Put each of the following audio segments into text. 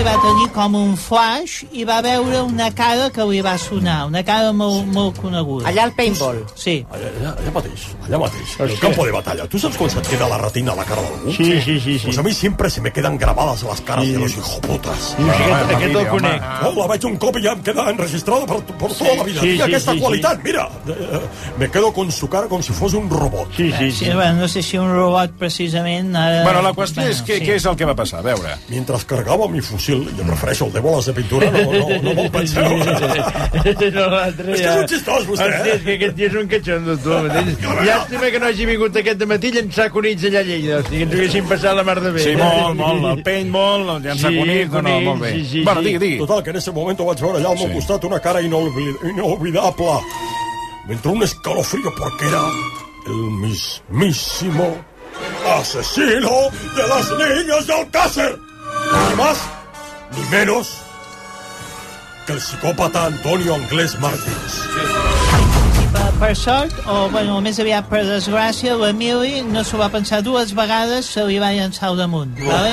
va tenir com un flash i va veure una cara que li va sonar, una cara molt coneguda. Allà al paintball. Sí. Allà mateix. El campo de batalla. ¿Tú sabes cuando se te queda la retina a la cara de algún? Sí. Pues a mí siempre se me quedan grabadas las caras de los hijoputas. Aquest el conec. La vaig un cop i ja em queda enregistrado por toda la vida. Mira aquesta qualitat, mira. Me quedo con su cara com si fos un robot. Sí, bueno, no sé si un robot precisament... Bueno, la qüestió és què és el que va passar, a veure. Mientras cargava mi fusil, jo prefereixo el de boles de pintura, no me'l penseu. És que és un xistós, vostè, Hòstia, és que aquest tio és un catxondo, tu. Llàstima que no hagi vingut aquest dematí llançar conills allà a Lleida, que ens haguessin passat la mar de bé. Sí, molt, el paintball, el llançar conills, no, molt bé. Bueno, digui. Total, que en ese momento vaig veure allà al meu costat una cara inolvidable. Me entró un escalofrío porque era el mismísimo asesino de las niñas de Alcácer. Ni más, ni menos que el psicòpata Antonio Anglès Martins. Per sort, o bueno, més aviat per desgràcia, l'Emili no s'ho va pensar dues vegades, se li va llançar al damunt. Vale?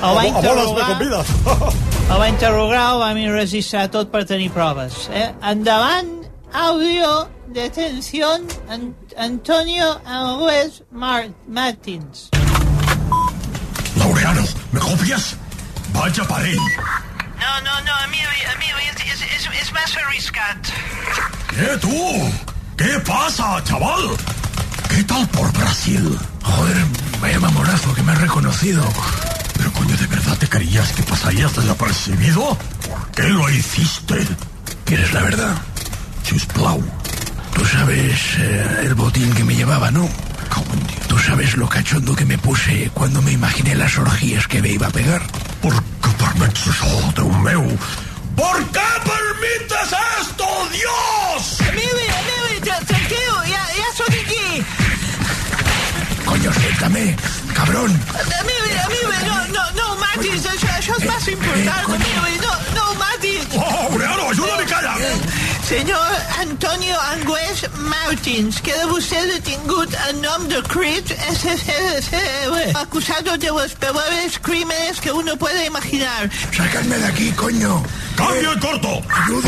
El va interrogar, el vam enregistrar tot per tenir proves. Endavant, audio, detención, Antonio Anglès Martins. Laureano, ¿me copias? Vaya parell. No, Emili, és massa arriscat. ¿Tú? ¿Qué pasa, chaval? ¿Qué tal por Brasil? Joder, vaya mamonazo que me has reconocido. Pero coño, ¿de verdad te creías que pasarías desapercibido? ¿Por qué lo hiciste? ¿Quieres la verdad? Sisplau. Tú sabes el botín que me llevaba, ¿no? Tú sabes lo cachondo que me puse cuando me imaginé las orgías que me iba a pegar. ¿Por qué permetes eso, Déu meu? ¿Por qué permites esto, Dios? Emili, tranquilo, ja soc aquí. Coño, suéltame, cabrón. Emili, no matis, això és massa important, Emili, no matis. Laureano, ayúdame, calla. Senyor Antonio Anglès Martins, queda vostè detingut en nom de Creed SCL, acusado de los peores crímenes que uno puede imaginar. Sácame de aquí, coño. ¡Cambio en corto! Ayuda.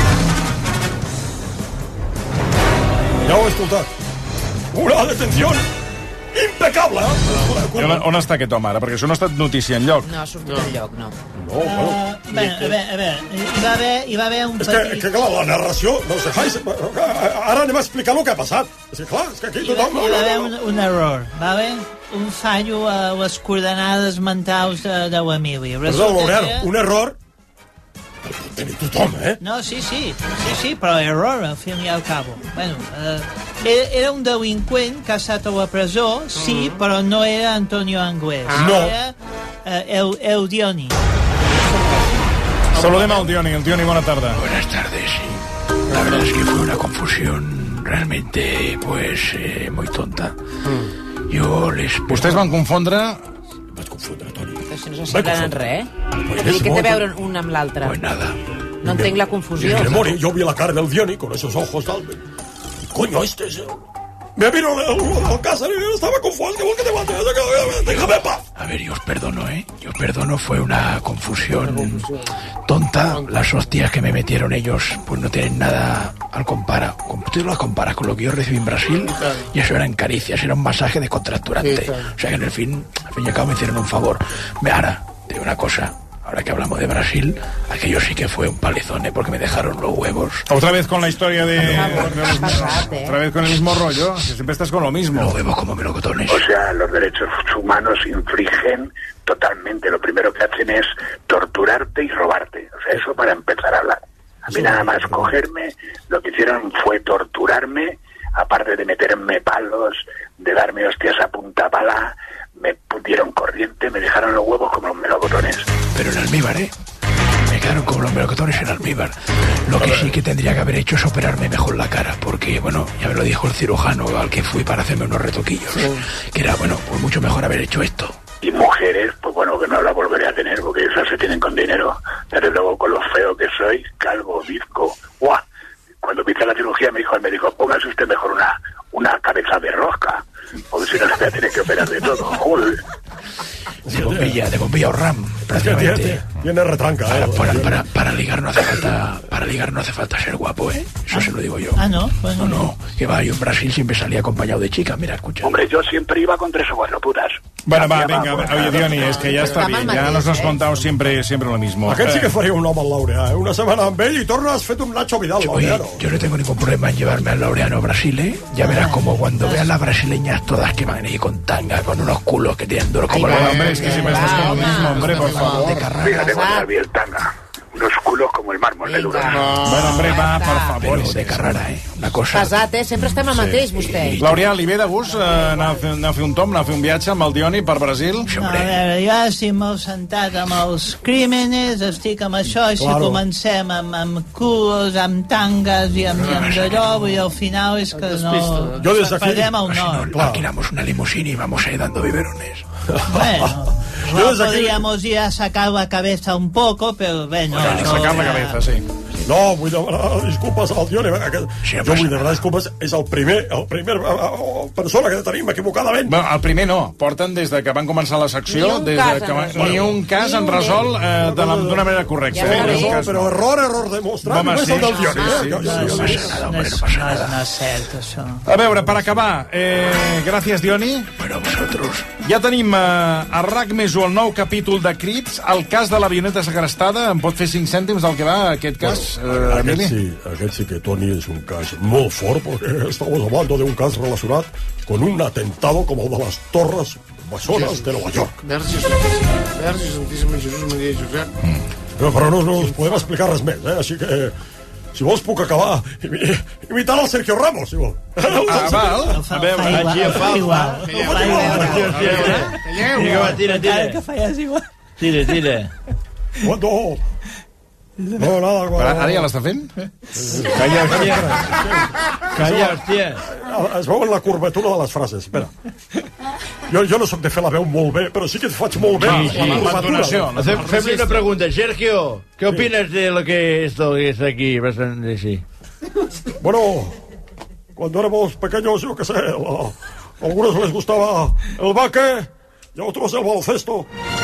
Ja ho he escoltat. Una detenció impecable, On està aquest home ara? Perquè això no ha estat notícia enlloc. No ha sortit enlloc, no. A veure, hi va haver un petit... És que clar, la narració no se fa... Ara anem a explicar el que ha passat. És que clar, és que aquí tothom... Hi va haver un error, vale? Un fallo a les coordenades mentals de l'Emili. Perdó, Laureano, un error... Tenir tothom, No, sí, però error, al fin i al cabo. Bueno, era un delinqüent que ha estat a la presó, sí, però no era Antonio Anglès. No. Era el Dioni. Saludem al Dioni. El Dioni, bona tarda. Buenas tardes, sí. La verdad es que fue una confusión realmente, pues, muy tonta. Yo les... Vostès van confondre... Vaig confondre, Toni. Però si no s'assemblen en res. Què té a veure un amb l'altre? Pues nada. No entenc la confusió. Yo vi la cara del Dioni con esos ojos tal. Coño, este es... Me vino al casa y estaba confuso. ¿Qué te mate? Déjame en paz. A ver, yo os perdono, Yo perdono, fue una confusión tonta. Las hostias que me metieron ellos, pues no tienen nada al comparar. Tú las comparas con lo que yo recibí en Brasil, y eso eran caricias, era un masaje descontracturante. O sea que al fin y al cabo me hicieron un favor. Ahora, te digo una cosa. Ahora que hablamos de Brasil, aquello sí que fue un palizón, porque me dejaron los huevos. Otra vez con la historia de... Otra vez con el mismo rollo, que siempre estás con lo mismo. Los huevos como melocotones. O sea, los derechos humanos infringen totalmente. Lo primero que hacen es torturarte y robarte. O sea, eso para empezar a hablar. A mí nada más cogerme, lo que hicieron fue torturarme, aparte de meterme palos, de darme hostias a punta pala, me dieron corriente, me dejaron los huevos como los melocotones. Pero en almíbar, Me quedaron como los melocotones en almíbar. Lo que sí que tendría que haber hecho es operarme mejor la cara, porque, bueno, ya me lo dijo el cirujano al que fui para hacerme unos retoquillos, que era, bueno, pues mucho mejor haber hecho esto. Y mujeres, pues bueno, que no la volveré a tener, porque esas se tienen con dinero. Desde luego, con lo feo que soy, calvo, bizco, ¡guau! Cuando me hice la cirugía me dijo el médico, póngase usted mejor una cabeza de rosca, porque si no se va a tener que operar de todo. ¡Joder! De bombilla o RAM. prácticamente... Tiene retranca. Para ligar no hace falta ser guapo, ¿eh? Eso se lo digo yo. ¿no? Bueno, No, que va, yo en Brasil siempre salía acompañado de chicas, mira, escucha. Hombre, yo siempre iba con 3 o 4 putas. Bueno, va, venga, oye, Diony, es que ya está bien, ya nos has contado siempre lo mismo. Aquest sí que faria un home al Laureà, Una setmana amb ell i tornes fet un Nacho Vidal, Laureano. Yo no tengo ningún problema en llevarme al Laureano a Brasil, ¿eh? Ya verás como cuando veas las brasileñas todas que van ahí con tanga, con unos culos que tienen duros como... Hombre, es que siempre estás con lo mismo, hombre, por favor. Fíjate cuando vi el tanga. Unos culos como el mármol de duro. Bueno, hombre, va, por favor. Però de Carrara, una cosa... Pesat, sempre estem al mateix, vostè. Laureà, li ve de gust anar a fer un tomb, anar a fer un viatge amb el Diony per Brasil? a veure, jo estic molt sentat amb els crímenes, estic amb això, i si comencem amb culos, amb tangas i amb d'allò, i al final és que no... Jo des d'aquí... Perdem el nord. Alquilamos una limusina y vamos a ir dando biberones. Bueno, no podríamos ir a sacar la cabeza un poco, pero bueno... Sacar la cabeza, sí. No, vull demanar disculpes al Diony. Jo vull demanar disculpes. És el primer persona que tenim equivocadament. Bueno, el primer no. Porten des de que van començar la secció... Ni un cas en resol d'una manera correcta. Però error demostrat. Home, sí. Del Diony. No és cert, això. A veure, per acabar, gràcies, Diony. Bueno, vosotros. Ja tenim a RAC+1 el nou capítol de Crits, el cas de l'avioneta segrestada. Em pot fer 5 cèntims del que va aquest cas? Aquest sí que, Toni, és un cas molt fort, perquè estamos hablando de un cas relacionat con un atentado como el de las Torres Bessones de Nova York. Verge Santíssima, Jesús, Maria i Josep. Però no us podem explicar res més, així que, si vols, puc acabar imitant el Sergio Ramos, si vols. Val. A veure, aquí fa igual. Tira. Que falles igual. Tira. Cuando... No, nada. Ara ja l'està fent? Calla, hòstia. Es veu en la curvatura de les frases. Espera. Jo no soc de fer la veu molt bé, però sí que faig molt bé la curvatura. Fem-li una pregunta. Sergio, ¿qué opinas de lo que esto es aquí? Bastante así. Bueno, cuando éramos pequeños, yo qué sé, a algunos les gustaba el baque y a otros el baloncesto.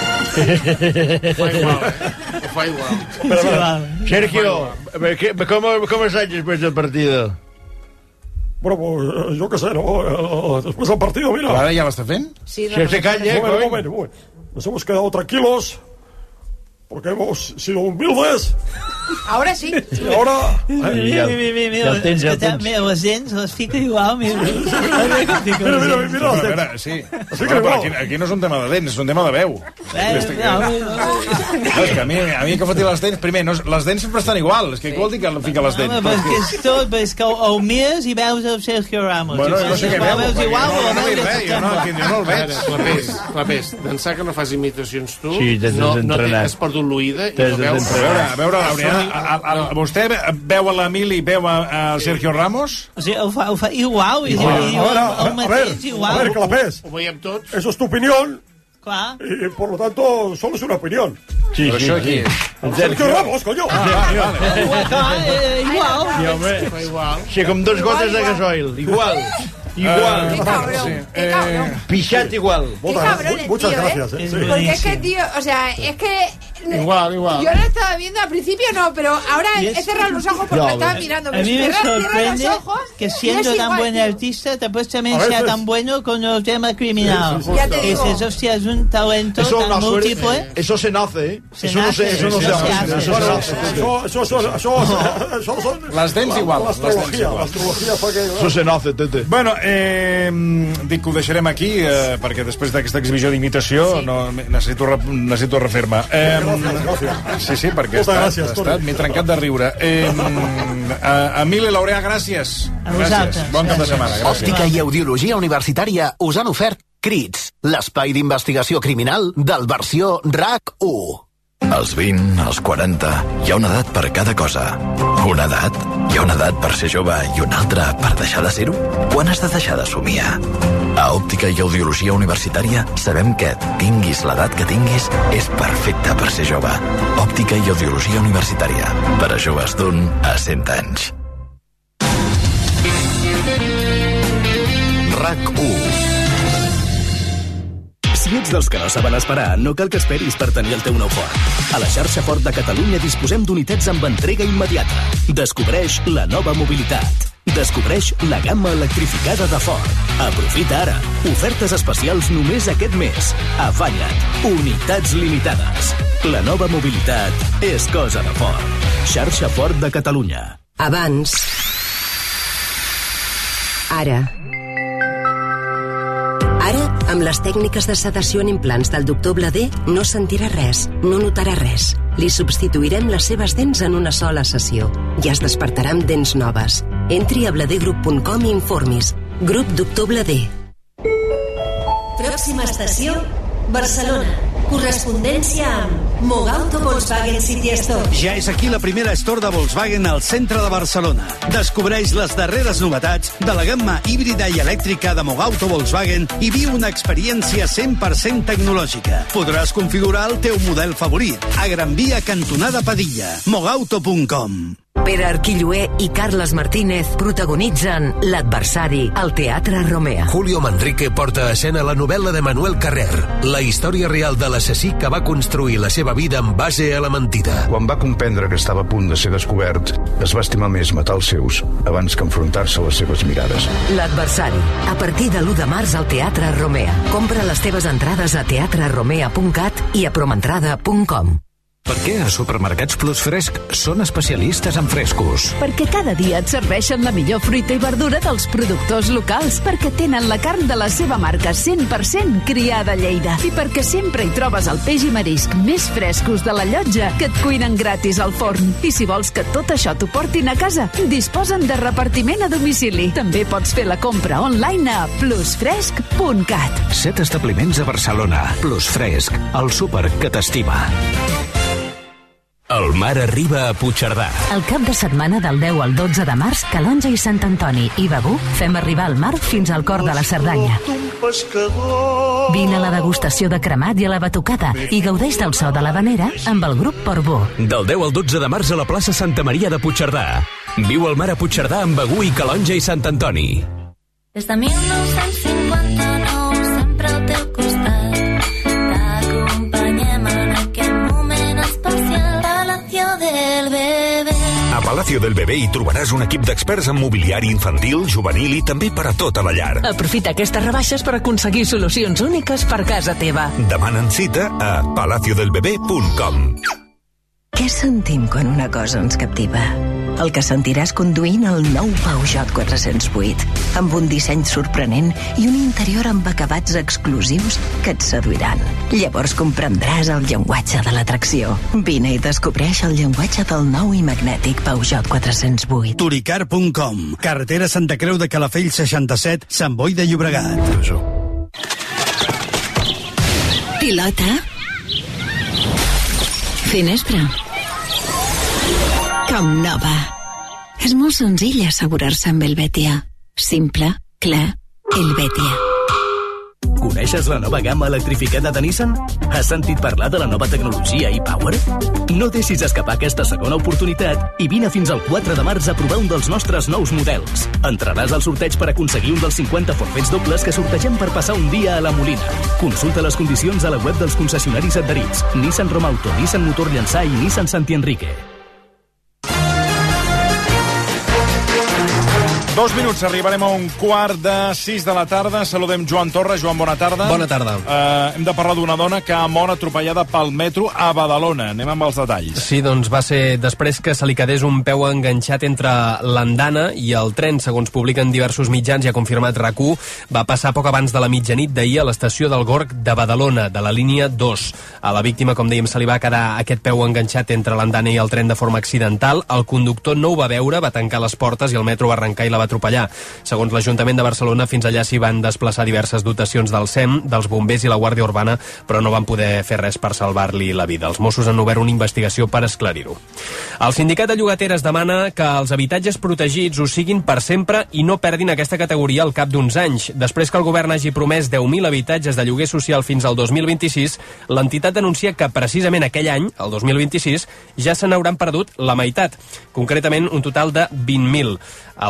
Fa igual. Sergio, ¿cómo estás después del partido? Bueno, pues yo qué sé, ¿no? Después del partido, mira. Ara ja l'està fent? Sí, Si se calla, Un momento. Nos hemos quedado tranquilos porque hemos sido humildes. Ahora sí. Y ahora... Mira, les dents les fica igual, mira. Mira, A veure, sí. Però aquí no és un tema de dents, és un tema de veu. És que a mi que fotia les dents... Primer, les dents sempre estan igual. És que què vol dir que fica les dents? Però és que ho mires i veus el Sergio Ramos. Bueno, no sé què veu. Veus igual o no veus res, jo no el veig. Clapés, d'ençà que no fas imitacions tu, Sí, t'has desentrenat. has perdut l'oïda i no veus... A veure, Laureà, vostè veu a l'Emili, veu al Sergio Ramos? O sigui, ho fa igual. El mateix igual. A ver, Clapés, Ho veiem tots. eso es tu opinión Clar. y por lo tanto solo es una opinión. Sí, Però això aquí és. Sergio Ramos, coño. Igual. Fa igual. Sí, com 2 gotes de gasoil. Igual. Qué cabrón, qué cabrón. Pixat igual. Qué cabrones, Muchas tío, gracias. ¿eh? Sí. Porque es que, tío, o sea, es que... Igual. Yo lo estaba viendo al principio, no, pero ahora he cerrado los ojos porque estaba mirando. A mí me sorprende los ojos que siendo tan igual, buen tío. artista, después también sea tan bueno con el tema criminal. Ya te digo. Dices, hostia, es un talento tan múltiple. Eso se nace, ¿eh? Eso no se hace. Això són... Les dents igual. L'astrologia fa que... Eso se nace, tete. Bueno, dic que ho deixarem aquí, perquè després d'aquesta exhibició d'imitació necessito refer-me. Sí, perquè m'he trencat de riure. Emili Laureà, gràcies. vosaltres. Bon cap de setmana. Òptica i Audiologia Universitària us han ofert Crits, l'espai d'investigació criminal del versió RAC1. Als 20, als 40, hi ha una edat per cada cosa. Una edat? Hi ha una edat per ser jove i una altra per deixar de ser-ho? Quan has de deixar de somiar? A Òptica i Audiologia Universitària sabem que, tinguis l'edat que tinguis, és perfecte per ser jove. Òptica i Audiologia Universitària. Per a joves d'1 a 100 anys. RAC1. Si ets dels que no saben esperar, no cal que esperis per tenir el teu nou Ford. A la xarxa Ford de Catalunya disposem d'unitats amb entrega immediata. Descobreix la nova mobilitat. Descobreix la gamma electrificada de Ford. Aprofita ara. Ofertes especials només aquest mes. Afanya't. Unitats limitades. La nova mobilitat és cosa de Ford. Xarxa Ford de Catalunya. Abans. Ara. Ara, amb les tècniques de sedació en implants del Dr. Bladé, no sentirà res, no notarà res. Li substituirem les seves dents en una sola sessió i es despertarà amb dents noves. Entri a bladegroup.com i informis. Grup Dr. Bladé. Pròxima estació, Barcelona. Correspondència amb Mogauto Volkswagen City Store. Ja és aquí la primera store de Volkswagen al centre de Barcelona. Descobreix les darreres novetats de la gamma híbrida i elèctrica de Mogauto Volkswagen i viu una experiència 100% tecnològica. Podràs configurar el teu model favorit. A Gran Via, cantonada Padilla. Mogauto.com. Pere Arquilloé i Carles Martínez protagonitzen L'adversari al Teatre Romea. Julio Manrique porta a escena la novel·la de Manuel Carrer, la història real de l'assassí que va construir la seva vida en base a la mentida. Quan va comprendre que estava a punt de ser descobert, es va estimar més matar els seus abans que enfrontar-se a les seves mirades. L'adversari, a partir de l'1 de març al Teatre Romea. Compra les teves entrades a teatreromea.cat i a promentrada.com. Per què a Supermercats Plus Fresc són especialistes en frescos? Perquè cada dia et serveixen la millor fruita i verdura dels productors locals, perquè tenen la carn de la seva marca 100% criada a Lleida i perquè sempre hi trobes el peix i marisc més frescos de la llotja que et cuinen gratis al forn. I si vols que tot això t'ho portin a casa, disposen de repartiment a domicili. També pots fer la compra online a plusfresc.cat. 7 establiments a Barcelona. Plus Fresc, el súper que t'estima. El mar arriba a Puigcerdà. El cap de setmana del 10 al 12 de març, Calonge i Sant Antoni i Begur fem arribar el mar fins al cor de la Cerdanya. Vine a la degustació de cremat i a la batucada i gaudeix del so de l'havanera amb el grup Portbó. Del 10 al 12 de març a la plaça Santa Maria de Puigcerdà. Viu el mar a Puigcerdà amb Begur i Calonge i Sant Antoni. Des de 1959 sempre al teu costat t'acompanyem en aquest moment especial. Del Bebé. A Palacio del Bebé hi trobaràs un equip d'experts en mobiliari infantil, juvenil i també per a tota la llar. Aprofita aquestes rebaixes per aconseguir solucions úniques per casa teva. Demanen cita a palaciodelbebé.com. Què sentim quan una cosa ens captiva? El que sentiràs conduint el nou Peugeot 408, amb un disseny sorprenent i un interior amb acabats exclusius que et seduiran. Llavors comprendràs el llenguatge de l'atracció. Vine i descobreix el llenguatge del nou i magnètic Peugeot 408. Turicar.com. Carretera Santa Creu de Calafell 67, Sant Boi de Llobregat. Pilota. Finestra. Com nova. És molt senzill assegurar-se amb Helvetia. Simple, clar, Helvetia. Coneixes la nova gamma electrificada de Nissan? Has sentit parlar de la nova tecnologia e-Power? No deixis escapar aquesta segona oportunitat i vine fins al 4 de març a provar un dels nostres nous models. Entraràs al sorteig per aconseguir un dels 50 forfets dobles que sortegem per passar un dia a la Molina. Consulta les condicions a la web dels concessionaris adherits. Nissan Romauto, Nissan Motor Llançà i Nissan Santi Enrique. 2 minuts, arribarem a 5:45 de la tarda. Saludem Joan Torres. Joan, bona tarda. Bona tarda. Hem de parlar d'una dona que ha mort atropellada pel metro a Badalona. Anem amb els detalls. Sí, doncs va ser després que se li quedés un peu enganxat entre l'andana i el tren, segons publiquen diversos mitjans i ha confirmat RAC1. Va passar poc abans de la mitjanit d'ahir a l'estació del Gorg de Badalona, de la línia 2. A la víctima, com dèiem, se li va quedar aquest peu enganxat entre l'andana i el tren de forma accidental. El conductor no ho va veure, va tancar les portes i el metro va arrencar i la va atropellar. Segons l'Ajuntament de Barcelona, fins allà s'hi van desplaçar diverses dotacions del SEM, dels bombers i la Guàrdia Urbana, però no van poder fer res per salvar-li la vida. Els Mossos han obert una investigació per esclarir-ho. El sindicat de llogateres demana que els habitatges protegits ho siguin per sempre i no perdin aquesta categoria al cap d'uns anys. Després que el govern hagi promès 10.000 habitatges de lloguer social fins al 2026, l'entitat denuncia que precisament aquell any, el 2026, ja se n'hauran perdut la meitat, concretament un total de 20.000. El doble, volia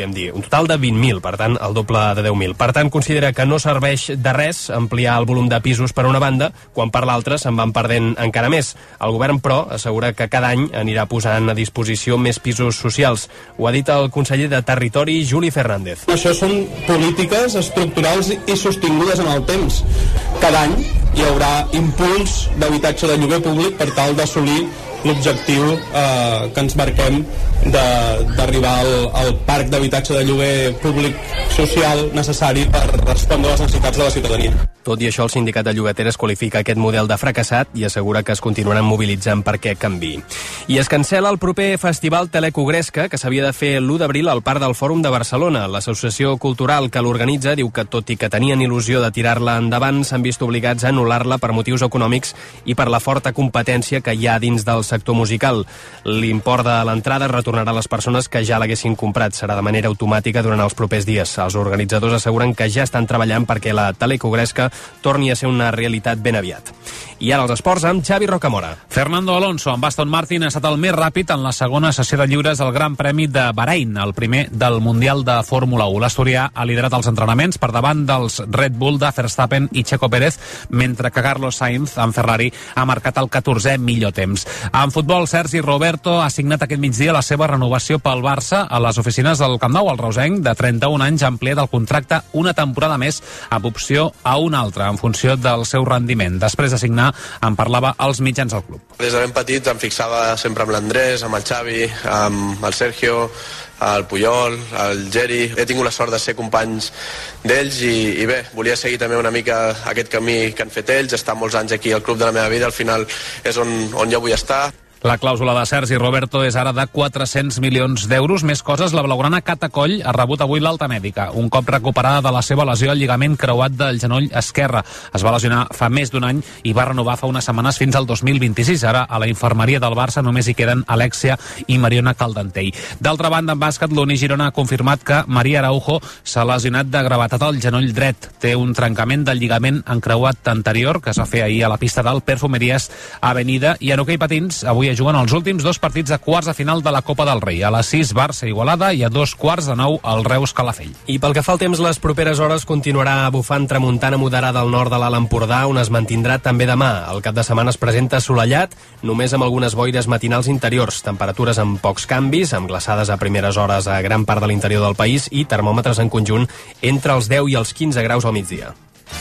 podríem dir. Un total de 20.000, per tant, el doble de 10.000. Per tant, considera que no serveix de res ampliar el volum de pisos per una banda, quan per l'altra se'n van perdent encara més. El govern, però, assegura que cada any anirà posant a disposició més pisos socials. Ho ha dit el conseller de Territori, Juli Fernández. Això són polítiques estructurals i sostingudes en el temps. Cada any hi haurà impuls d'habitatge de lloguer públic per tal d'assolir l'objectiu que ens marquem d'arribar al parc d'habitatge de lloguer públic social necessari per respondre a les necessitats de la ciutadania. Tot i això, el sindicat de llogateres qualifica aquest model de fracassat i assegura que es continuaran mobilitzant perquè canviï. I es cancela el proper festival Telecogresca, que s'havia de fer l'1 d'abril al Parc del Fòrum de Barcelona. L'associació cultural que l'organitza diu que, tot i que tenien il·lusió de tirar-la endavant, s'han vist obligats a anul·lar-la per motius econòmics i per la forta competència que hi ha dins del sector musical. L'import de l'entrada retornarà a les persones que ja l'haguessin comprat. Serà de manera automàtica durant els propers dies. Els organitzadors asseguren que ja estan treballant perquè la Telecogresca torni a ser una realitat ben aviat. I ara els esports amb Xavi Rocamora. Fernando Alonso amb Aston Martin ha estat el més ràpid en la segona sessió de lliures al Gran Premi de Bahrein, el primer del Mundial de Fórmula 1. L'asturià ha liderat els entrenaments per davant dels Red Bull de Verstappen i Checo Pérez, mentre que Carlos Sainz, en Ferrari, ha marcat el 14è millor temps. En futbol, Sergi Roberto ha signat aquest migdia la seva renovació pel Barça a les oficines del Camp Nou. El reusenc, de 31 anys, ha ampliat el contracte una temporada més amb opció a una altra, en funció del seu rendiment. Després de signar, en parlava als mitjans del club. Des de ben petit em fixava sempre amb l'Andrés, amb el Xavi, amb el Sergio, el Puyol, el Geri. He tingut la sort de ser companys d'ells i bé, volia seguir també una mica aquest camí que han fet ells, estar molts anys aquí al club de la meva vida, al final és on jo vull estar. La clàusula de Sergi Roberto és ara de 400 milions d'euros. Més coses, la blaugrana Cata Coll ha rebut avui l'alta mèdica, un cop recuperada de la seva lesió al lligament creuat del genoll esquerre. Es va lesionar fa més d'un any i va renovar fa unes setmanes fins al 2026. Ara, a la infermeria del Barça només hi queden Alexia i Mariona Caldentell. D'altra banda, en bàsquet, l'Uni Girona ha confirmat que Maria Araujo s'ha lesionat de gravetat al genoll dret. Té un trencament del lligament encreuat anterior que es va fer ahir a la pista del Perfumeries Avenida. I en hoquei patins, avui juguen els últims dos partits de quarts de final de la Copa del Rei. A les 6, Barça Igualada, i a 2:15 el Reus Calafell. I pel que fa al temps, les properes hores continuarà bufant tramuntana moderada al nord de l'Alt Empordà, on es mantindrà també demà. El cap de setmana es presenta assolellat, només amb algunes boires matinals interiors, temperatures amb pocs canvis, amb glaçades a primeres hores a gran part de l'interior del país i termòmetres en conjunt entre els 10 i els 15 graus al migdia.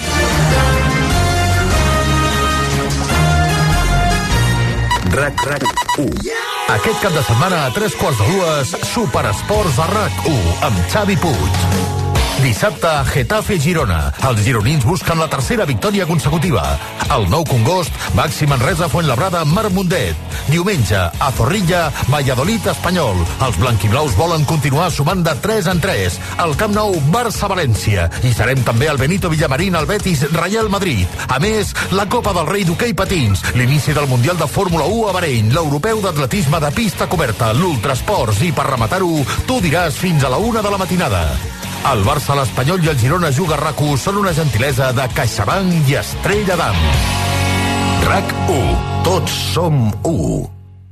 RAC1. Aquest cap de setmana a 2:15, Superesports a RAC1 amb Xavi Puig. Dissabte, Getafe-Girona. Els gironins busquen la tercera victòria consecutiva. El Nou Congost, Baxi Manresa, Fuenlabrada, Marc Mundet. Diumenge, a Zorrilla, Valladolid-Espanyol. Els blanquiblaus volen continuar sumant de 3 en 3. Al Camp Nou, Barça-València. I serem també al Benito Villamarín, al Betis-Real Madrid. A més, la Copa del Rei d'hoquei patins, l'inici del Mundial de Fórmula 1 a Bahrein, l'Europeu d'Atletisme de pista coberta, l'Ultrasports i, per rematar-ho, tu diràs fins a la 1 de la matinada. El Barça, l'Espanyol i el Girona Juga RAC1 són una gentilesa de CaixaBank i Estrella d'Am. RAC1. Tots som 1.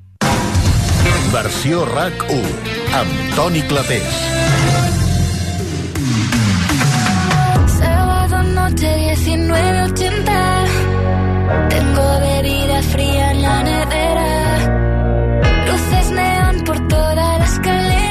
Versió RAC1 amb Toni Clapés. Sábado noche 19:80. Tengo bebida fría en la nevera. Luces neón por toda la escalera.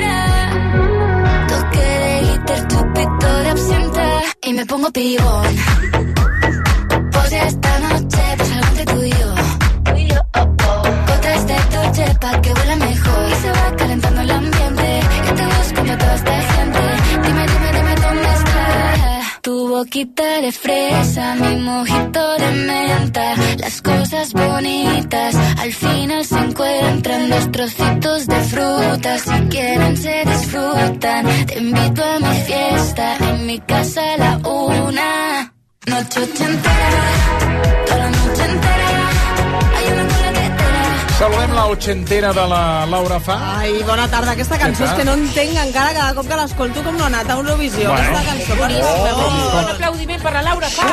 Chupito de absenta y me pongo pibón. Pues ya esta noche pues algo entre tú y yo. Gotas de tu chepa que huela mejor. Y se va calentando el ambiente. Yo te busco entre toda esta gente. Dime dónde está tu boquita de fresa, mi mojito de menta. Las cosas bonitas al final se encuentran. Los trocitos de fruta, si quieren se disfrutan. Te invito a mi fiesta, en mi casa a la 1. Noche ochentera, toda la noche entera. Hay una cola que te Saludem la ochentera de la Laura Fa. Ai, bona tarda. Aquesta cançó és que no entenc encara cada cop que l'escolto com no ha anat a Eurovisió. Bueno. Aquesta cançó boníssima. Un aplaudiment per la Laura Fa.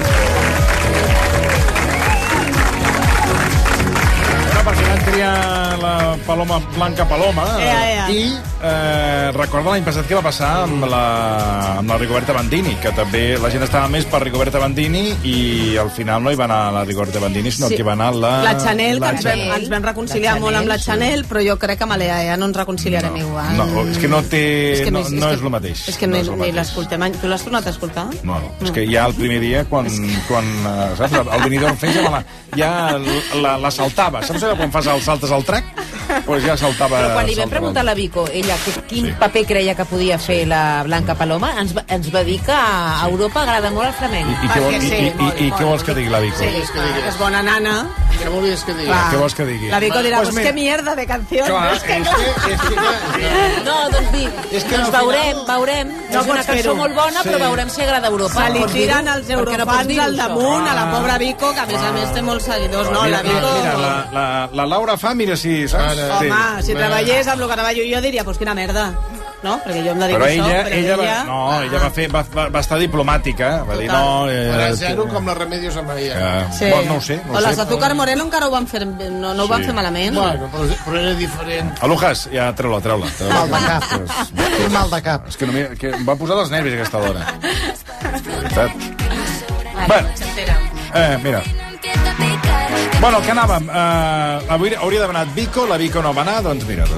Perquè van triar la Paloma Blanca Paloma. I recorda l'any passat què va passar amb la Rigoberta Bandini, que també la gent estava més per Rigoberta Bandini i al final no hi va anar la Rigoberta Bandini, sinó que hi va anar la Chanel, que ens vam reconciliar molt amb la Chanel, però jo crec que amb l'EAE no ens reconciliarem igual. No, és que no és el mateix. És que ni l'escoltem. Tu l'has tornat a escoltar? No, és que ja el primer dia, quan saps, el Benidorm Fest ja la saltava. Saps quan saltes al track? Doncs ja saltava... Però quan li vam preguntar a la Vico, ella, quin paper creia que podia fer la Blanca Paloma, ens va dir que a Europa agrada molt el flamenc. I què vols que digui la Vico? Sí, és bona nana. Què volies que digui? Què vols que digui? La Vico dirà, pues qué mierda de canción. No, doncs dic, veurem. És una cançó molt bona, però veurem si agrada a Europa. Se li tiren els eurofans al damunt a la pobra Vico, que a més té molts seguidors, no? La Vico... Mira, la Laura fa, mira si... Home, si treballés amb el Caravaggio, jo diria, pues quina merda. No? Perquè jo em dedico a això. Ella va estar diplomàtica. Va dir, no... Era zero com la Remedios Amaya. No ho sé. O les Azúcar Moreno encara ho van fer, no ho van fer malament. Bueno, però era diferent. A Lucas, ja, treu-la. Mal de cap. Mal de cap. És que em va posar dels nervis aquesta dona. De veritat. Bueno, mira. Bueno, que anàvem? Avui hauria d'haver anat Vico, la Vico no va anar, doncs mira,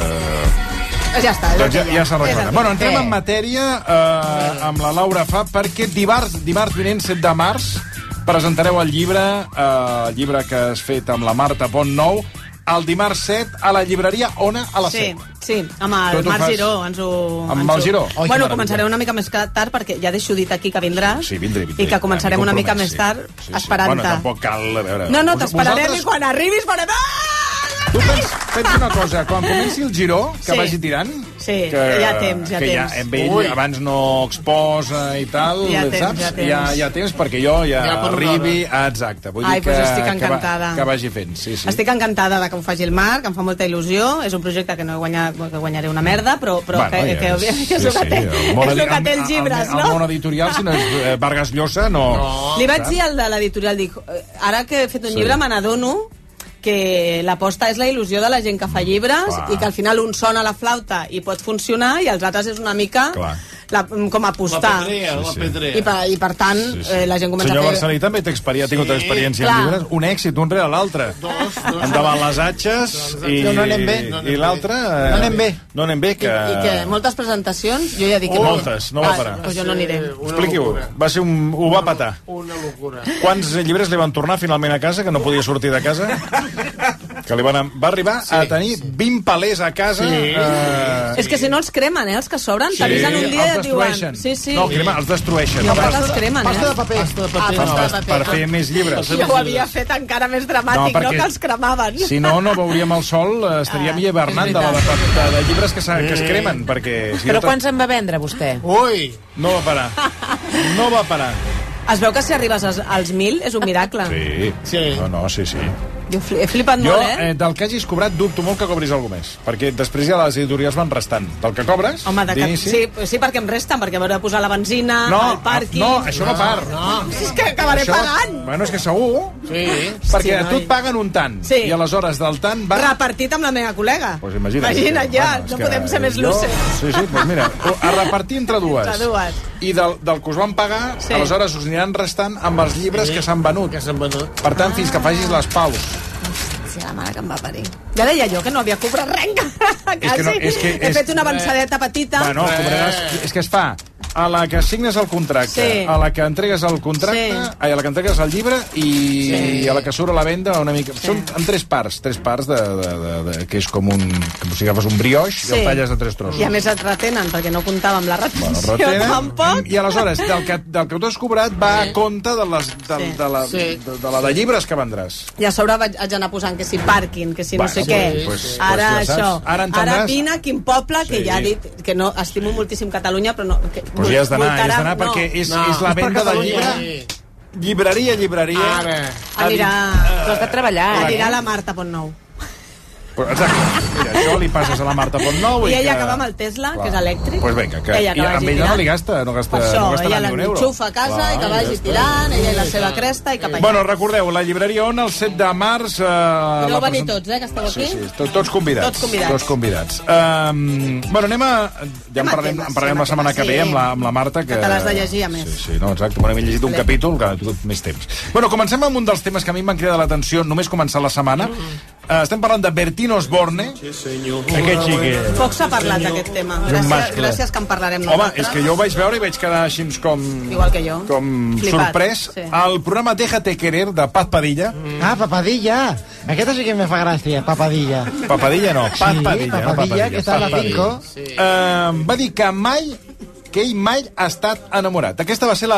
ja està. Ja s'ha recordat. Bueno, entrem en matèria amb la Laura Fa, perquè dimarts vinent, 7 de març, presentareu el llibre que has fet amb la Marta Pont Nou, el dimarts 7 a la llibreria Ona a les 7. Sí, amb el Marc Giró. Amb el Giró? Bueno, començaré una mica més tard, perquè ja deixo dit aquí que vindràs. Sí, vindré. I que començarem una mica més tard, esperant-te. Bueno, tampoc cal... No, t'esperarem i quan arribis farem... Tu pensa una cosa, quan comenci el Giró, que vagi tirant... Sí, hi ha temps. Que ja amb ell abans no exposa i tal, saps? Hi ha temps perquè jo ja arribi... Exacte. Vull dir estic encantada. Que vagi fent, sí. Estic encantada que ho faci el Marc, em fa molta il·lusió. És un projecte que no guanyaré una merda, però que és el que té els llibres, no? El món editorial, si no és Vargas Llosa, no... Li vaig dir al de l'editorial, dic, ara que he fet un llibre me n'adono que l'aposta és la il·lusió de la gent que fa llibres i que al final un sona la flauta i pot funcionar i els altres és una mica com apostar. La pedrea. I per tant, la gent comença a fer... Senyor Barcelí també ha tingut experiència en llibres, un èxit, un rere l'altre. Endavant les atxes i l'altre... No anem bé. I que moltes presentacions, jo ja dic que... Moltes, no va parar. Doncs jo no aniré. Expliqui-ho, ho va patar. Una locura. Quants llibres li van tornar finalment a casa, que no podia sortir de casa? Que va arribar a tenir 20 palers a casa. És que si no els cremen, els que sobren, t'avisen un dia i et diuen... No, els destrueixen. Jo crec que els cremen, Pasta de paper. Per fer més llibres. Jo ho havia fet encara més dramàtic, no que els cremaven. Si no veuríem el sol, estaríem hivernant de llibres que es cremen, perquè... Però quants en va vendre, vostè? Ui! No va parar. Es veu que si arribes als 1.000 és un miracle. Sí. Sí. Jo he flipat molt, del que hagis cobrat dubto molt que cobris alguna més, perquè després ja les editorials van restant. Del que cobres, d'inici... Sí, perquè em resten, perquè m'hauré de posar la benzina, el pàrquing... No, això no part. És que acabaré pagant. Bueno, és que segur. Sí. Perquè a tu et paguen un tant, i aleshores del tant va... Repartit amb la meva col·lega. Pues imagina't ja, no podem ser més luces. Sí, doncs mira, a repartir entre dues. I del que us van pagar, aleshores us aniran restant amb els llibres que s'han venut. Per tant, fins que facis les paus. La mare que em va parir. Ja deia jo que no havia cobrat res. He fet una avançadeta petita. Bueno, cobraràs... És que es fa a la que signes el contracte, a la que entregues el contracte, a la que entregues el llibre i a la que surt a la venda una mica... Són en 3 parts que és com si agafes un brioix i el talles de 3 trossos. I a més et retenen, perquè no comptava amb la retenció tampoc. I aleshores, del que tu has cobrat va a compte de la de llibres que vendràs. I a sobre vaig anar posant que si pàrquing, que si no sé què. Ara això. Ara vine a quin poble, que ja ha dit que no estimo moltíssim Catalunya, però no... Doncs hi has d'anar, perquè és la venda del llibre. Llibreria. Anirà... Tu has de treballar, Anirà la Marta Pont Nou. Exacte. Mira, això li passes a la Marta Pontnou i ella acaba amb el Tesla, que és elèctric. Pues vinga, que... I amb ella no li gasta, no gasta per això, ella l'enxufa a casa i que vagi tirant, ella i la seva cresta i cap allà. Bueno, recordeu, la llibreria On, el 7 de març... Podeu venir tots, que esteu aquí. Sí, tots convidats. Tots convidats. Bueno, anem a... Ja en parlarem la setmana que ve amb la Marta. Que te l'has de llegir, a més. Sí, no, exacte. Bueno, hem llegit un capítol que ha tingut més temps. Bueno, comencem amb un dels temes que a mi m'han cridat l'atenció només començar la setmana. Estem parlant de Bertín Osborne. Aquest sí que... Poc s'ha parlat d'aquest tema. Gràcies que en parlarem nosaltres. Home, és que jo ho vaig veure i vaig quedar així com... Igual que jo. Com sorprès. El programa Déjate Querer, de Paz Padilla. Ah, Papadilla. Aquesta sí que me fa gràcia, Papadilla. Papadilla no, Paz Padilla. Papadilla, que està a la 5. Va dir que ell mai ha estat enamorat. Aquesta va ser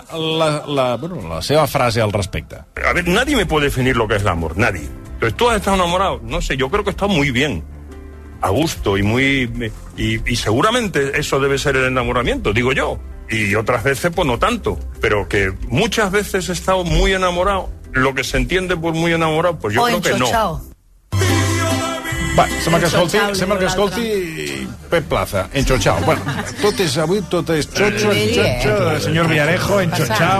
la seva frase al respecte. A ver, nadie me puede definir lo que es el amor, nadie. Pero tú has estado enamorado, no sé, yo creo que está muy bien, a gusto y seguramente eso debe ser el enamoramiento, digo yo. Y otras veces pues no tanto, pero que muchas veces he estado muy enamorado, lo que se entiende por muy enamorado, pues yo creo que no. Va, sembla que escolti Pep Plaza, enxotxau. Bueno, avui tot és xotxo, senyor Villarejo, enxotxau.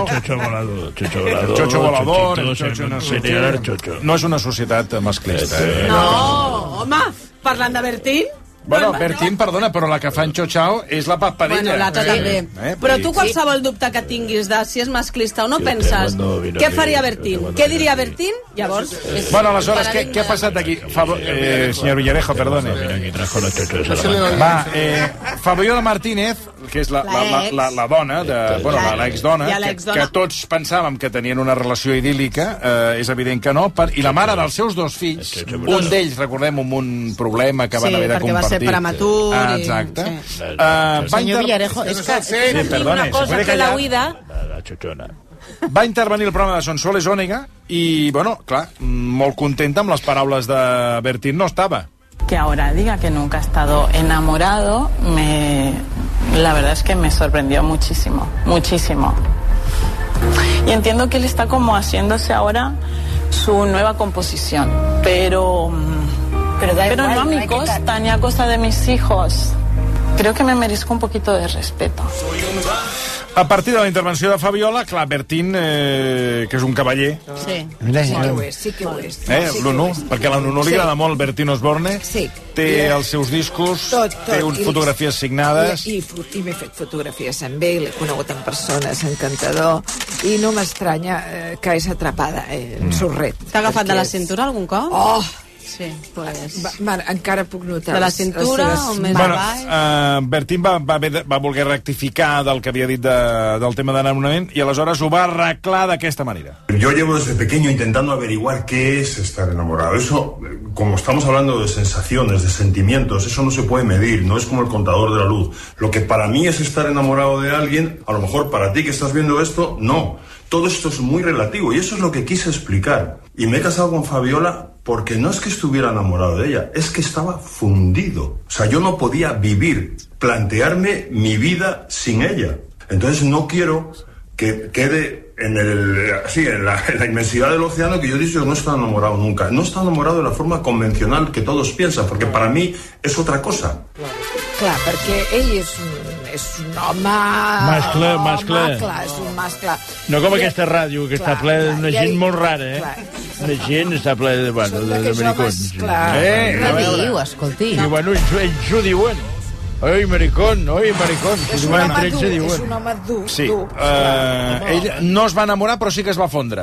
Xotxo volador, no sé què. No és una societat masclista. No, home, parlant de Bertín... Bueno, Bertín, perdona, però la que fa enxotxau és la Paz Padilla. Bueno, l'altra també. Però tu qualsevol dubte que tinguis de si és masclista o no penses, què faria Bertín? Què diria Bertín? Llavors... Bueno, aleshores, què ha passat aquí? Senyor Villarejo, perdone. Va, Fabiola Martínez, que és la dona, l'exdona, que tots pensàvem que tenien una relació idíl·lica, és evident que no, i la mare dels seus dos fills, un d'ells, recordem, amb un problema que van haver de compartir. Prematur. Exacte. Senyor Villarejo, és que una cosa que la huida... Va intervenir el programa de Sonsoles Ònega i, bueno, clar, molt contenta amb les paraules de Bertín. No estava. Que ahora diga que nunca ha estado enamorado, la verdad es que me sorprendió muchísimo, muchísimo. Y entiendo que él está como haciéndose ahora su nueva composición, pero no a mi costa ni a costa de mis hijos. Creo que me merezco un poquito de respeto. A partir de la intervenció de Fabiola, clar, Bertín, que és un cavaller... Sí que ho és. L'Unu, perquè a la Nunu li agrada molt Bertín Osborne. Té els seus discos, té fotografies signades... I m'he fet fotografies amb ell, l'he conegut en persona, és encantador, i no m'estranya que és atrapada en sorret. T'ha agafat de la cintura algun cop? Oh! Sí, pues... encara puc notar... De la cintura o més baix? Bertín va voler rectificar del que havia dit del tema d'enamorament i aleshores ho va arreglar d'aquesta manera. Yo llevo desde pequeño intentando averiguar qué es estar enamorado. Eso, como estamos hablando de sensaciones, de sentimientos, eso no se puede medir, no es como el contador de la luz. Lo que para mí es estar enamorado de alguien, a lo mejor para ti que estás viendo esto, no. Todo esto es muy relativo y eso es lo que quise explicar. Y me he casado con Fabiola porque no es que estuviera enamorado de ella, es que estaba fundido. O sea, yo no podía vivir, plantearme mi vida sin ella. Entonces no quiero que quede en la inmensidad del océano que yo he dicho que no he estado enamorado nunca. No he estado enamorado de la forma convencional que todos piensan, porque para mí es otra cosa. Clar, perquè ell és un home... Mascle. Clar, és un mascle. No com aquesta ràdio, que està ple d'una gent molt rara, Una gent està ple d'americons. Què diu, escolti? I bueno, ells ho diuen. Oi, maricón. És un home dur. Sí. Ell no es va enamorar, però sí que es va fondre.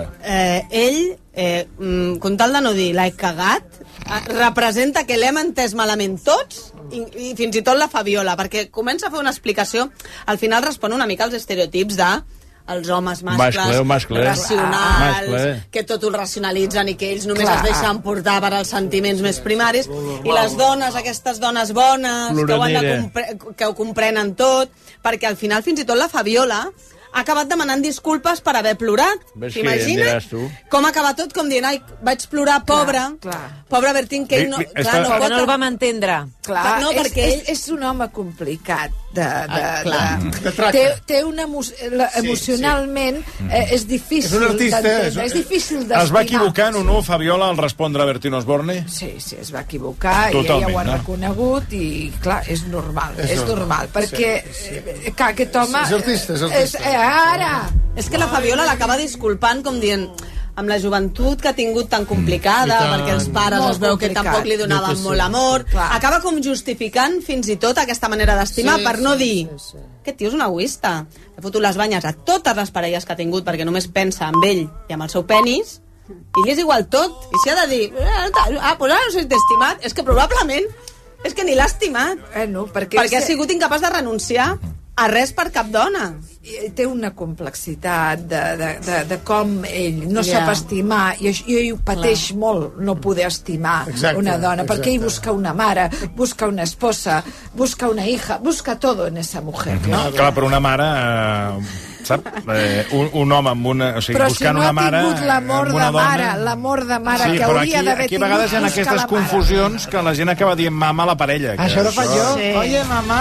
Com tal de no dir l'he cagat, representa que l'hem entès malament tots i fins i tot la Fabiola, perquè comença a fer una explicació, al final respon una mica als estereotips de els homes mascles racionals, que tot ho racionalitzen i que ells només es deixen portar per als sentiments més primaris, i les dones, aquestes dones bones, que ho comprenen tot, perquè al final fins i tot la Fabiola ha acabat demanant disculpes per haver plorat. T'imagines? Com acaba tot, com dient, ai, vaig plorar, pobre Bertín, que ell no... No el vam entendre. Clar, és un home complicat. té una emocionalment és difícil d'entendre, és difícil d'estimar. Es va equivocar Nunu Fabiola al respondre a Bertín Osborne? Sí, es va equivocar i ella ho ha reconegut i clar, és normal, perquè aquest home és ara. És que la Fabiola l'acaba disculpant com dient amb la joventut que ha tingut tan complicada, perquè els pares es veu que tampoc li donaven molt amor, acaba com justificant fins i tot aquesta manera d'estimar per no dir aquest tio és un egoista, ha fotut les banyes a totes les parelles que ha tingut perquè només pensa en ell i amb el seu penis i li és igual tot, i si ha de dir pues ara no s'ha estimat, és que probablement és que ni l'ha estimat perquè ha sigut incapaç de renunciar a res per cap dona. Té una complexitat de com ell no sap estimar i ho pateix molt, no poder estimar una dona, perquè ell busca una mare, busca una esposa, busca una hija, busca todo en esa mujer, no? Clar, però una mare... sap? Un home amb una... O sigui, buscant una mare... Però si no ha tingut l'amor de mare que hauria d'haver tingut, aquí a vegades hi ha aquestes confusions que la gent acaba dient mama a la parella. Això no faig jo. Oye, mamà.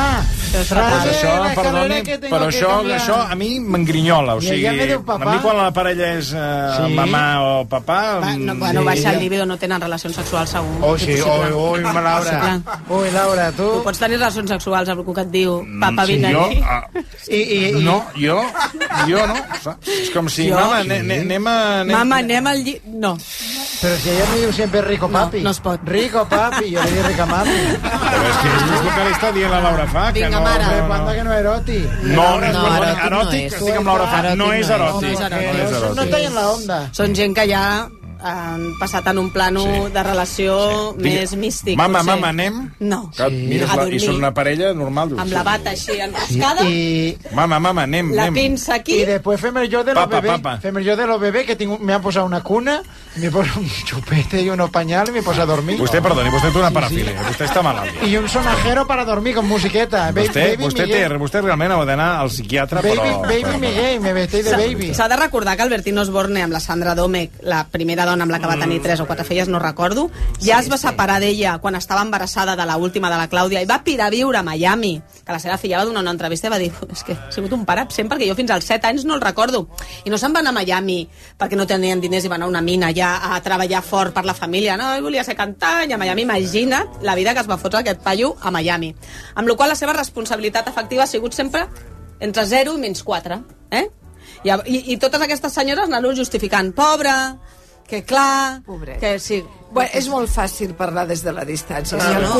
Però això a mi m'engrinyola. O sigui, a mi quan la parella és mamà o papà... Bueno, baixa el libido, no tenen relacions sexuals segur. Oh, sí, ui, Laura. Ui, Laura, tu... Tu pots tenir relacions sexuals amb algú que et diu papa, vine aquí. No, jo no. És com si, mama, anem a... Mama, anem al llit... No. Pero si ella me diu sempre rico papi. No es pot. Rico papi, jo li dic rica mami. Però és que és el que li està dient la Laura Fa. Vinga, mare. Cuando que no eròtic. No, eròtic, estic amb Laura Fa. No és eròtic. No està en la onda. Són gent que ja han passat en un plano de relació més místic. Mama, anem? No. I són una parella normal. Amb la bata així enroscada. Mama, anem. La pinça aquí. Y después fem el yo de los bebés. Fem el yo de los bebés, que me han posado una cuna, me posa un chupete y unos pañales y me posa a dormir. Vostè, perdoni, vostè té una parafilia. Vostè està malalt. Y un sonajero para dormir con musiqueta. Vostè realment ha d'anar al psiquiatre, però... Baby Miguel, me vesteix de baby. S'ha de recordar que el Bertín Osborne amb la Sandra Domecq, la primera dona amb la que va tenir 3 o 4 filles, no recordo, ja es va separar d'ella quan estava embarassada de l'última, de la Clàudia, i va pirar a viure a Miami, que la seva filla va donar una entrevista i va dir, és que ha sigut un pare absent perquè jo fins als 7 anys no el recordo, i no se'n van a Miami perquè no tenien diners i van a una mina ja a treballar fort per la família, no, ell volia ser cantant, i a Miami, imagina't la vida que es va fotre aquest paio a Miami, amb la qual la seva responsabilitat afectiva ha sigut sempre entre 0 i -4, i totes aquestes senyores anar-ho justificant, pobra, que clar, pobret, que sí. Bueno, és molt fàcil parlar des de la distància.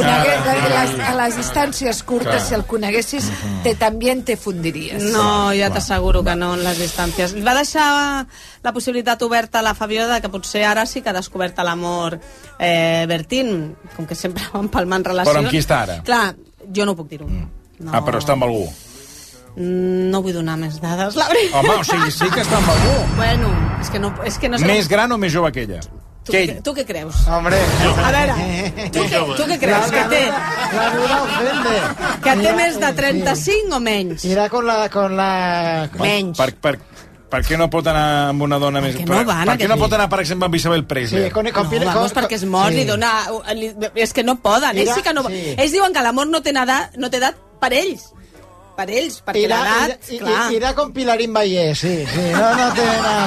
A les distàncies curtes, si el coneguessis, també te fundiries. No, ja t'asseguro que no, en les distàncies. Va deixar la possibilitat oberta a la Fabiola que potser ara sí que ha descobert l'amor Bertín, com que sempre van palmant relacions. Però amb qui està ara? Clar, jo no puc dir-ho. Ah, però està amb algú. No vull donar més dades, la veritat. Home, o sigui, sí que està amb algú. Bueno, és que no sé... Més gran o més jove que ella? Tu què creus? Hombre. A veure, tu què creus? Que té... La duda ofende. Que té més de 35 o menys? Irà con la... Menys. Per què no pot anar amb una dona més... Per què no pot anar, per exemple, amb Isabel Preisler? Vamos, perquè és mort, li dona... És que no poden, ells sí que no... Ells diuen que l'amor no té edat per ells. Per ells, perquè l'edat, clar... Irà con Pilarín Vallès, sí. No té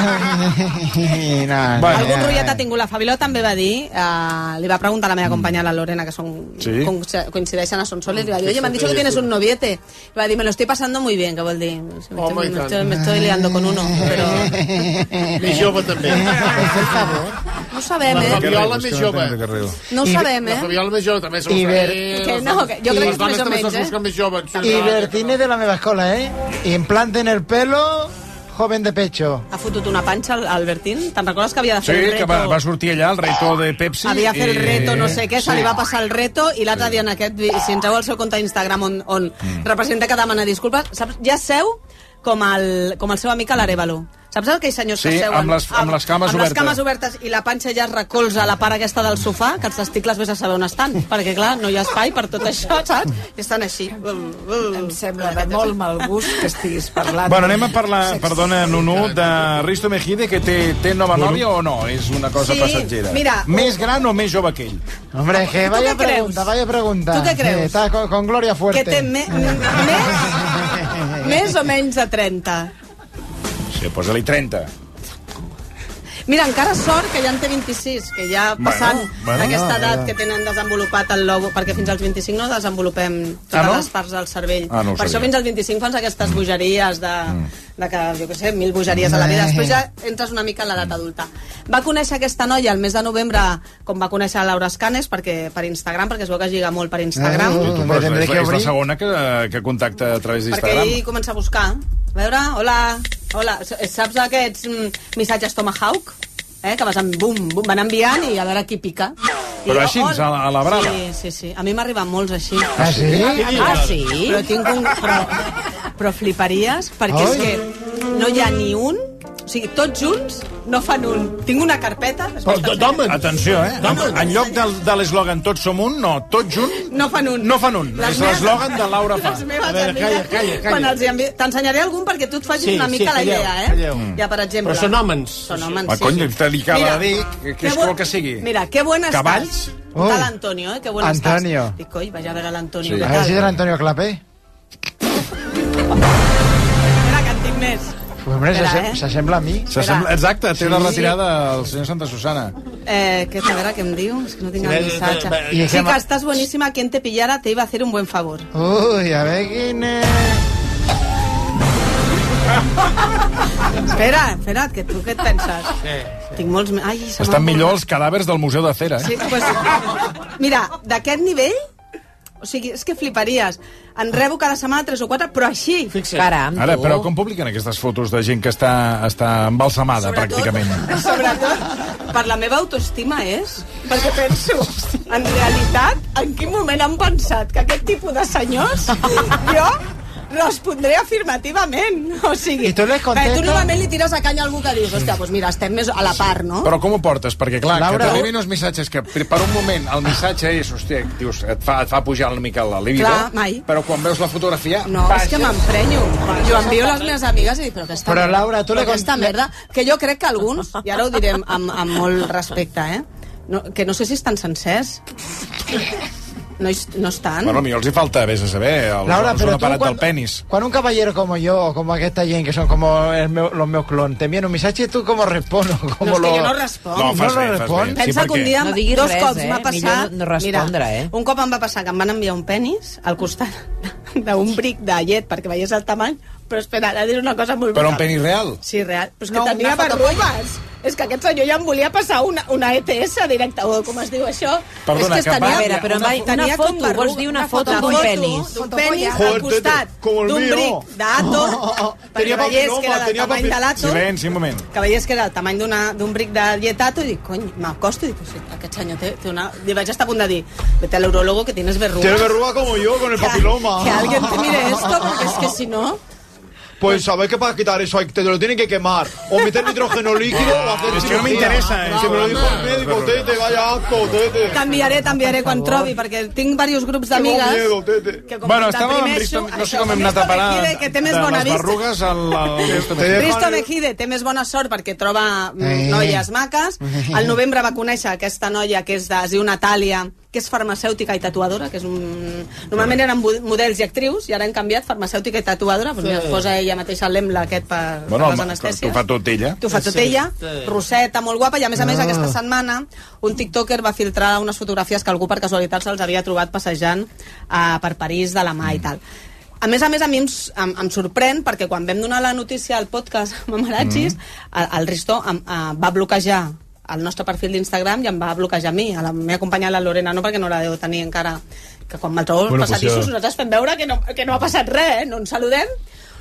nada. Algun rotllet ha tingut. La Fabiola també va dir, li va preguntar a la meva companya, la Lorena, que coincideixen a Sonsoles, li va dir, oye, me han dicho que tienes un noviete. I va dir, me lo estoy pasando muy bien, que vol dir, me estoy liando con uno, però... Més jove també. No sabem, La Fabiola més jove. No ho sabem, La Fabiola més jove també. Que no, jo crec que és més o menys, I Bertín de la meva escola, Implante en el pelo, joven de pecho. Ha fotut una panxa al Bertín? Te'n recordes que havia de fer el reto? Sí, que va sortir allà, el reto de Pepsi. Havia de fer el reto, no sé què, se li va passar el reto, i l'altre dia en aquest, si entreu al seu compte d'Instagram on representa que demana disculpes, saps? Ja seu com el seu amic a l'Arevalo. Saps aquells senyors que seuen? amb les cames amb les obertes. cames obertes i la panxa ja es recolza a la part aquesta del sofà, que els testicles vés a saber on estan, perquè clar, no hi ha espai per tot això, saps? I estan així. Em sembla de molt mal gust que estiguis parlant. Bueno, anem a parlar, perdona, Nunu, de Risto Mejide, que té nova nòvia o no? És una cosa passatgera. Mira, més gran o més jove que ell? Hombre, que vaya pregunta, vaya pregunta. ¿Tú qué crees? Está con Gloria Fuerte. Que té més o menys de 30. Sí, posa-li 30. Mira, encara sort que ja en té 26, que ja passant aquesta edat que tenen desenvolupat el lobo, perquè fins als 25 no desenvolupem totes les parts del cervell. No per això fins als 25 fans aquestes bogeries de que, jo què sé, 1000 bogeries a la vida. Després ja entres una mica en l'edat adulta. Va conèixer aquesta noia el mes de novembre, com va conèixer Laura Escanes, per Instagram, perquè es veu que lliga molt per Instagram. És la segona que contacta a través d'Instagram. Perquè ell comença a buscar. A veure, hola. Saps aquests missatges Tomahawk? Que van enviant i a veure qui pica. Però així, a la brava? Sí. A mi m'arriben molts així. Ah, sí? Sí? Però fliparies, perquè és que no hi ha ni un... O sigui, tots junts no fan un. Tinc una carpeta... Atenció, en lloc de l'eslògan Tots som un, no, tots junts... No fan un. No fan un. És l'eslògan de Laura Fa. Les meves amigues... Calla. T'ensenyaré algun perquè tu et facis una mica la idea, Ja, per exemple. Però són homes. Són homes, sí. Cony, te li acaba de dir que és vol que sigui. Mira, qué buena estás. Cavalls? Tal Antonio, qué buena estás. Antonio. Dic, coi, vaig a veure l'Antonio. A ver si és l'Antonio Clapé. Espera, que en tinc més. Hombre, s'assembla a mi. Exacte, té una retirada al senyor Santa Susana. A veure què em diu, és que no tinc el missatge. Chica, estás buenísima, quien te pillara te iba a hacer un buen favor. Uy, a ver quién es... Espera, que tu què et penses? Tinc molts... Estan millor els cadàvers del Museu de Cera, Sí, mira, d'aquest nivell, o sigui, és que fliparies. En rebo cada setmana 3 o 4, però així. Caram, ara, però com publiquen aquestes fotos de gent que està embalsamada, pràcticament? Sobretot, per la meva autoestima perquè penso, en realitat, en quin moment han pensat que aquest tipus de senyors jo respondré afirmativament. O sigui, tu normalment li tires a canya a algú que dius, hòstia, doncs mira, estem més a la part, no? Però com ho portes? Perquè, clar, Laura, que t'arribin uns missatges que per un moment el missatge és, hòstia, dius, et fa pujar una mica la libido, però quan veus la fotografia... No, és que m'emprenyo. Jo envio a les meves amigues i dic, però aquesta merda... Laura, aquesta merda, que jo crec que alguns, i ara ho direm amb molt respecte, que no sé si estan sencers... No estan. Bueno, a mi els hi falta, vés a saber, Laura, el aparat del penis. Quan un caballero como yo, o como aquesta gent que son como los meus clones, te envían un missatge, ¿tú cómo respondo? No, és que jo no responc. No, fas bé. Pensa que un dia, no diguis dos cops m'ha passat... Millor no respondre, un cop em va passar que em van enviar un penis al costat d'un bric de llet perquè veiés el tamany, però espera, ara diré una cosa molt brutal. Però un penis real? Sí, real. Però és que tenia verrugues. És que aquest senyor ja em volia passar una ETS directa, o com es diu això. Perdona, és que tenia, però una foto, vols dir una foto d'un penis? D'un penis al costat d'un bric d'Ato, perquè veiés que era del tamany de l'Ato. Silenci, un moment. Que veiés que era del tamany d'un bric de llet Ato, i dic, cony, m'acosto, i dic, aquest senyor té una... I vaig estar a punt de dir, vete al urologo que tienes verruga. Tienes verruga como yo, con el papiloma. Que alguien te mire esto, porque es que si no... Pues sabes que para quitar eso te lo tienen que quemar. O meter nitrógeno líquido o hacer... Es que no me interesa, Si me lo dijo el médico, tete, vaya asco, tete. Canviaré quan trobi, perquè tinc diversos grups d'amigues... Tengo miedo, tete. Bueno, estàvem amb Risto... No sé com hem anat a parar de les verrugues al Risto Mejide té més bona sort perquè troba noies maques. Al novembre va conèixer aquesta noia que es diu Natàlia, que és farmacèutica i tatuadora, que és normalment eren models i actrius, i ara han canviat farmacèutica i tatuadora, doncs mira, posa ella mateixa l'embla aquest per les anestèsies. T'ho fa tot ella. T'ho fa tot ella, rosseta, molt guapa, i a més aquesta setmana un tiktoker va filtrar unes fotografies que algú per casualitat se'ls havia trobat passejant per París de la mà i tal. A més, a mi em sorprèn, perquè quan vam donar la notícia al podcast Mamaratxis, el Risto va bloquejar al nostre perfil d'Instagram i em va bloquejar a mi, a la meva companya la Lorena no, perquè no la deu tenir encara, que quan me'l trobo als passadissos nosaltres fem veure que no ha passat res, no ens saludem,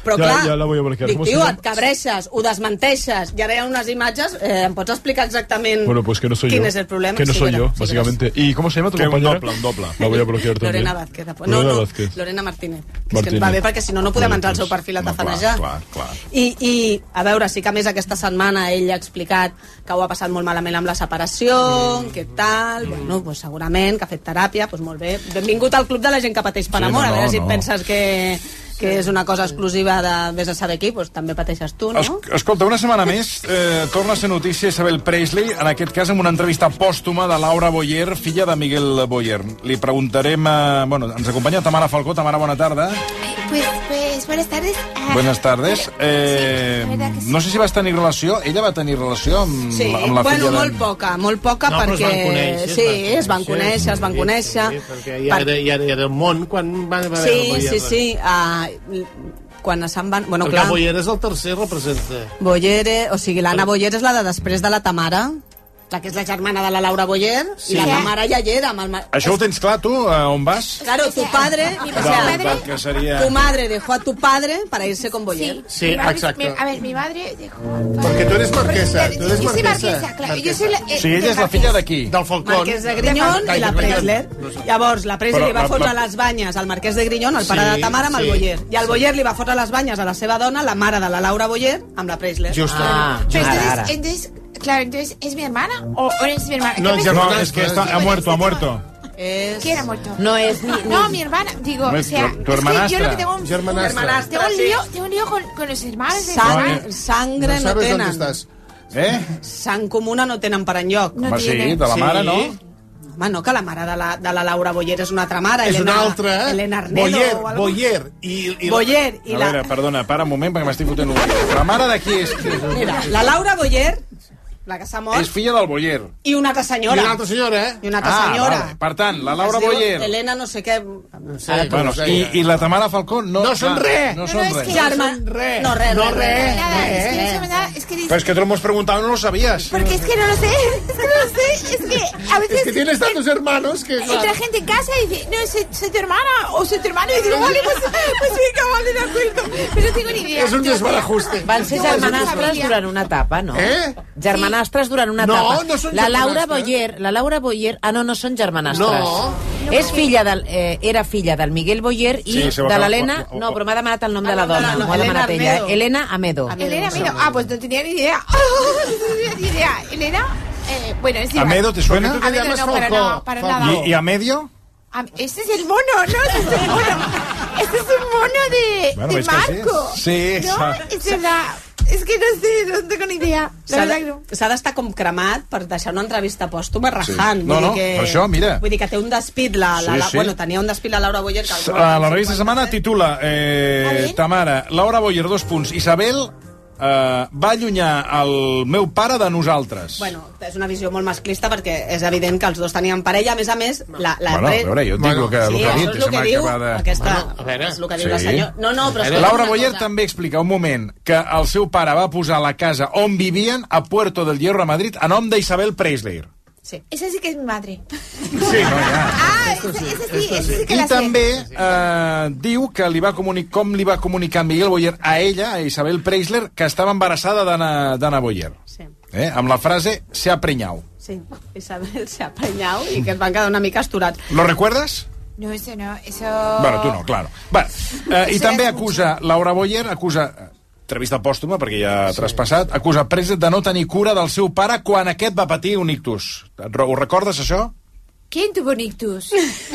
Però clar, ja la voy a bloquear. dic, tio, et cabreixes, ho desmenteixes, i ara hi ha unes imatges, em pots explicar exactament pues que no soy quin yo. és el problema? Que no soy yo, sí, básicamente. ¿Y cómo se llama tu compañera? Un doble. La voy a bloquear también. Lorena Vázquez. Vázquez. Lorena Martínez. Que és que va bé, perquè si no, no podem entrar al seu perfil a tafanejar. Clar. I, a veure, sí que a més aquesta setmana ell ha explicat que ho ha passat molt malament amb la separació, què tal, bueno, pues segurament que ha fet teràpia, pues molt bé. Benvingut al club de la gent que pateix per amor, a veure si penses que és una cosa exclusiva de vés a saber qui, doncs també pateixes tu, no? Escolta, una setmana més torna a ser notícia Isabel Presley, en aquest cas amb una entrevista pòstuma de Laura Boyer, filla de Miguel Boyer. Li preguntarem... Bueno, ens acompanya Tamara Falcó. Tamara, bona tarda. Pues buenas tardes. Buenas tardes. No sé si vas tenir relació, ella va tenir relació amb, sí, amb la filla bueno, molt poca, no, perquè... Es van conèixer. Sí, perquè ja era un món quan van haver Boyer. Sí. Quan se'n van... Bueno, perquè Boyer és el tercer, representa. Boyer, o sigui, l'Anna Boyer és la de després de la Tamara, la que és la germana de la Laura Boyer, i la Tamara ja hi era. Això ho tens clar, tu? On vas? Claro, tu padre... que sería... Tu madre dejó a tu padre para irse con Boyer. Sí, exacto. A ver, mi madre dejó... Porque tú eres marquesa. Yo soy marquesa, claro. Yo soy sí, ella és la filla d'aquí. Del Falcón. Marquès de Grinyón i la Preisler. Llavors, la Preisler li va fotre les banyes al Marquès de Grinyón, el pare de Tamara, amb el Boyer. I el Boyer li va fotre les banyes a la seva dona, la mare de la Laura Boyer, amb la Preisler. Entonces, claro, entonces, ¿es mi hermana o es mi hermana? No, es que ha muerto. ¿Quién ha muerto? No es No, mi hermana, digo, o sea, tu hermanastra. es que yo lo que tengo tengo un lío con los hermanos de Sangre no tenen. ¿Dónde estás? Sang comuna no tenen per enlloc. No sí, de la mare, no? Home, no, que la mare de la Laura Boyer és una altra mare. És una altra, Elena Arnedo. Boyer. Boyer. A veure, perdona, para un moment, perquè m'estic fotent un... La mare de qui és? Mira, la Laura Boyer, la que s'ha mort... És filla del Boyer. I una altra senyora. I una altra senyora, I una altra senyora. Vale. Per tant, la Laura Boyer... Elena no sé què... Bueno, i la Tamara Falcó no són res. No són res. No, res. Pero es que te lo hemos preguntado y no lo sabías. Porque es que no lo sé. Es que a veces... Es que tienes tantos hermanos que... Entra gente en casa y dice, no, soy tu hermana o soy tu hermano. Y digo, vale, pues venga, vale, de acuerdo. Pero no tengo ni idea. És un desbarajuste. Van ser germanastres durant una etapa, no? Germanastres durant una etapa. No són la Laura Boyer... Ah, no són germanastres. No. És filla era filla del Miguel Boyer i de l'Helena... No, però m'ha demanat el nom de la dona. M'ho ha demanat ella. Elena Amedo. Elena Amedo. Ah, pues no tenía ni idea. No tenía ni idea. Elena... bueno, es igual. ¿Amedo te suena? Amedo no, para nada. ¿Y a medio? Este es el mono, ¿no? Este es un mono de Marco. Sí. No, es verdad. És que no sé, no tengo ni idea. S'ha d'estar com cremat per deixar una entrevista pòstuma rajant. No, per això, mira. Vull dir que té un despit, bueno, tenia un despit la Laura Boyer. La revista Setmana titula Tamara, Laura Boyer, 2 punts. Isabel va allunyar el meu pare de nosaltres. Bueno, és una visió molt masclista perquè és evident que els dos tenien parella. A més, la... Bueno, a veure, jo et dic el que ha dit. Això és el que diu és el que diu la senyora. No, però... Laura Boyer també explica un moment que el seu pare va posar la casa on vivien a Puerto del Hierro, a Madrid, a nom d'Isabel Preisler. Sí. Esa sí que es mi madre. Sí, no, ja. Esa sí que I la sé. també diu que com li va comunicar Miguel Boyer a ella, a Isabel Preisler, que estava embarassada d'Anna Boyer. Sí. Amb la frase «se ha preñado». Sí, Isabel se ha preñado i que es van quedar una mica asturats. ¿Lo recuerdas? No, eso no, eso... Bueno, tu no, claro. I també acusa, Laura Boyer acusa... Entrevista pòstuma, perquè ja ha traspassat, acusa Preisler de no tenir cura del seu pare quan aquest va patir un ictus. Ho recordes, això? ¿Quién tuvo un ictus?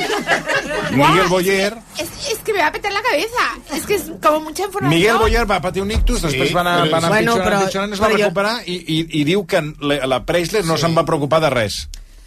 Miguel Boyer. Es que me va a petar la cabeza. Es que es como mucha información. Miguel Boyer va patir un ictus, després van anar empitjorant, es va recuperar i diu que la Preisler no se'n va preocupar de res.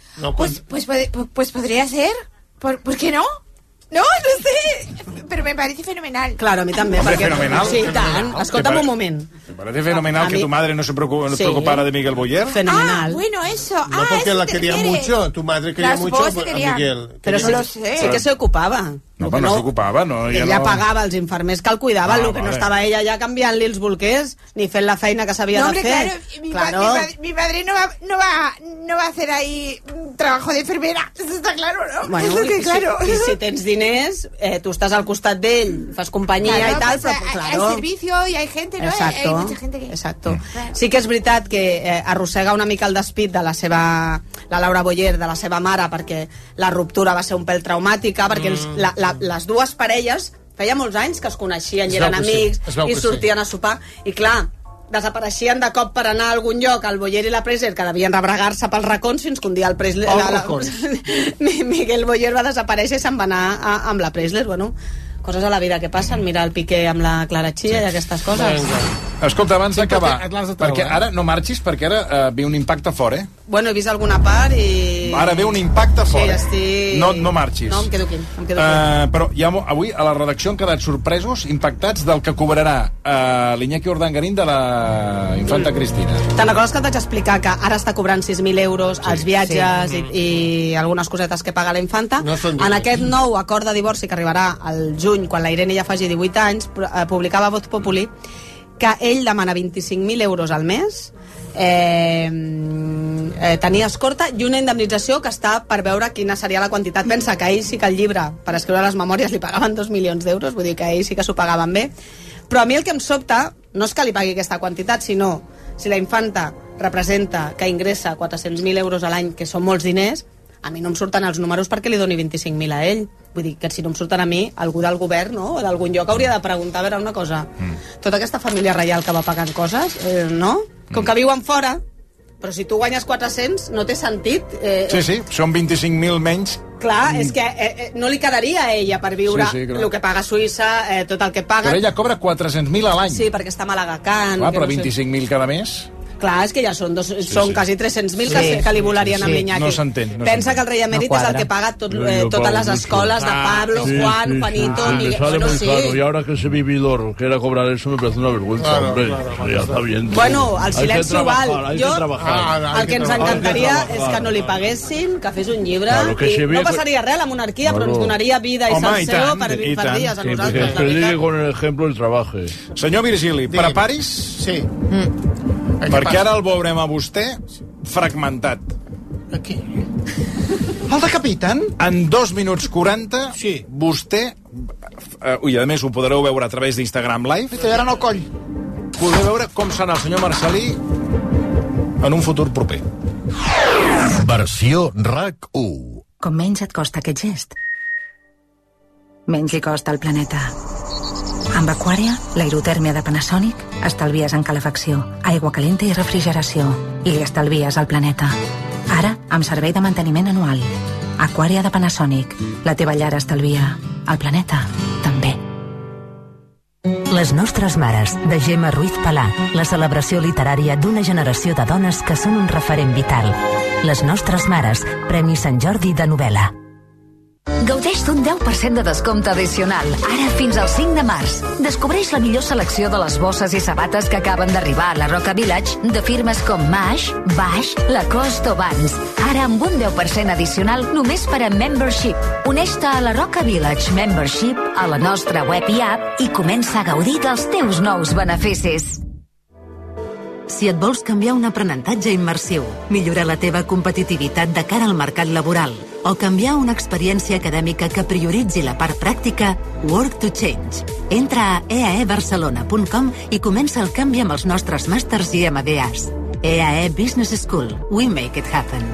Pues podría ser. ¿Por qué no? No sé, pero me parece fenomenal. Claro, a mí también. Hombre, fenomenal. Sí, tant. Escolta'm un moment. ¿Te parece fenomenal que tu madre no se preocupara de Miguel Boyer? Fenomenal. Bueno, eso. No, porque la quería mucho. Tu madre quería mucho a Miguel. Pero no lo sé. Sí que se ocupaba. No s'ocupava, no? Ella pagava els infermers que el cuidaven, el que no estava ella ja canviant-li els bolquers ni fent la feina que s'havia de fer. Mi padre no va a hacer ahí trabajo de enfermera, eso está claro, ¿no? Bueno, i si tens diners, tu estàs al costat d'ell, fas companyia i tal, però claro. Hay servicio y hay gente, ¿no? Hay mucha gente que... Exacto. Sí que és veritat que arrossega una mica el despit de la Laura Boyer, de la seva mare, perquè la ruptura va ser un pèl traumàtica, perquè les dues parelles feia molts anys que es coneixien i eren amics i sortien a sopar i clar, desapareixien de cop per anar a algun lloc el Boyer i la Preisler, que devien rebregar-se pels racons fins que un dia el Preisler Miguel Boyer va desaparèixer i se'n va anar amb la Preisler. Bueno, coses a la vida que passen, mirar el Piqué amb la Clara Chia i aquestes coses. Escolta, abans d'acabar, perquè ara no marxis, perquè ara ve un impacte fort, Bueno, he vist alguna part i... Ara ve un impacte fort. Sí, estic... No marxis. No, em quedo aquí. Però avui a la redacció han quedat sorpresos, impactats del que cobrarà l'Iñaki Urdangarín de la infanta Cristina. Te'n recordes que et vaig explicar que ara està cobrant 6.000 euros els viatges i algunes cosetes que paga la infanta? En aquest nou acord de divorci que arribarà al juny, quan la Irene ja faci 18 anys, publicava Voz Populi que ell demana 25.000 euros al mes, tenia escorta i una indemnització que està per veure quina seria la quantitat. Pensa que ell sí que el llibre, per escriure les memòries, li pagaven 2 milions d'euros, vull dir que ell sí que s'ho pagaven bé. Però a mi el que em sobta no és que li pagui aquesta quantitat, sinó si la infanta representa que ingressa 400.000 euros a l'any, que són molts diners, a mi no em surten els números perquè li doni 25.000 a ell. Vull dir que si no em surten a mi, algú del govern, no? O d'algun lloc hauria de preguntar, a veure una cosa. Tota aquesta família reial que va pagant coses, no? Com que viuen fora, però si tu guanyes 400, no té sentit. Sí, són 25.000 menys. Clar, és que no li quedaria a ella per viure el que paga Suïssa, tot el que paga... Però ella cobra 400.000 a l'any. Sí, perquè està a Malagacant. Clar, però 25.000 cada mes... Clar, és que ja són quasi 300.000 que li volarien amb l'Iñaki. No s'entén. Pensa que el rei emèrit és el que paga totes les escoles de Pablo, Juan, Juanito, Miguel... Bueno, sí. Y ahora que ese vividor quiera cobrar eso me parece una vergüenza, hombre. Ya está bien. Bueno, el silenci val. Jo, el que ens encantaria és que no li paguessin, que fes un llibre, i no passaria res a la monarquia, però ens donaria vida i salseo per dies a nosaltres. Que predique con el ejemplo el trabaje. Senyor Virgili, preparis? Sí. Perquè ara el veurem a vostè fragmentat. Aquí. El decapiten? En 2 minuts 40, vostè, i a més ho podreu veure a través d'Instagram Live, i t'allaran el coll. Podreu veure com serà el senyor Marcelí en un futur proper. Versió RAC1. Com menys et costa aquest gest, menys li costa al planeta. Amb Aquària, l'aerotèrmia de Panasonic, estalvies en calefacció, aigua calenta i refrigeració, i li estalvies al planeta. Ara, amb servei de manteniment anual. Aquària de Panasonic. La teva llar estalvia. El planeta, també. Les nostres mares, de Gemma Ruiz Palà, la celebració literària d'una generació de dones que són un referent vital. Les nostres mares, Premi Sant Jordi de novel·la. Gaudeix d'un 10% de descompte addicional, ara fins al 5 de març. Descobreix la millor selecció de les bosses i sabates que acaben d'arribar a la Roca Village de firmes com Mash, Bash, Lacoste o Vans. Ara amb un 10% addicional només per a Membership. Uneix-te a la Roca Village Membership a la nostra web i app i comença a gaudir dels teus nous beneficis. Si et vols canviar un aprenentatge immersiu, millorar la teva competitivitat de cara al mercat laboral o canviar una experiència acadèmica que prioritzi la part pràctica, Work to Change. Entra a eaebarcelona.com i comença el canvi amb els nostres màsters i MBAs. EAE Business School. We make it happen.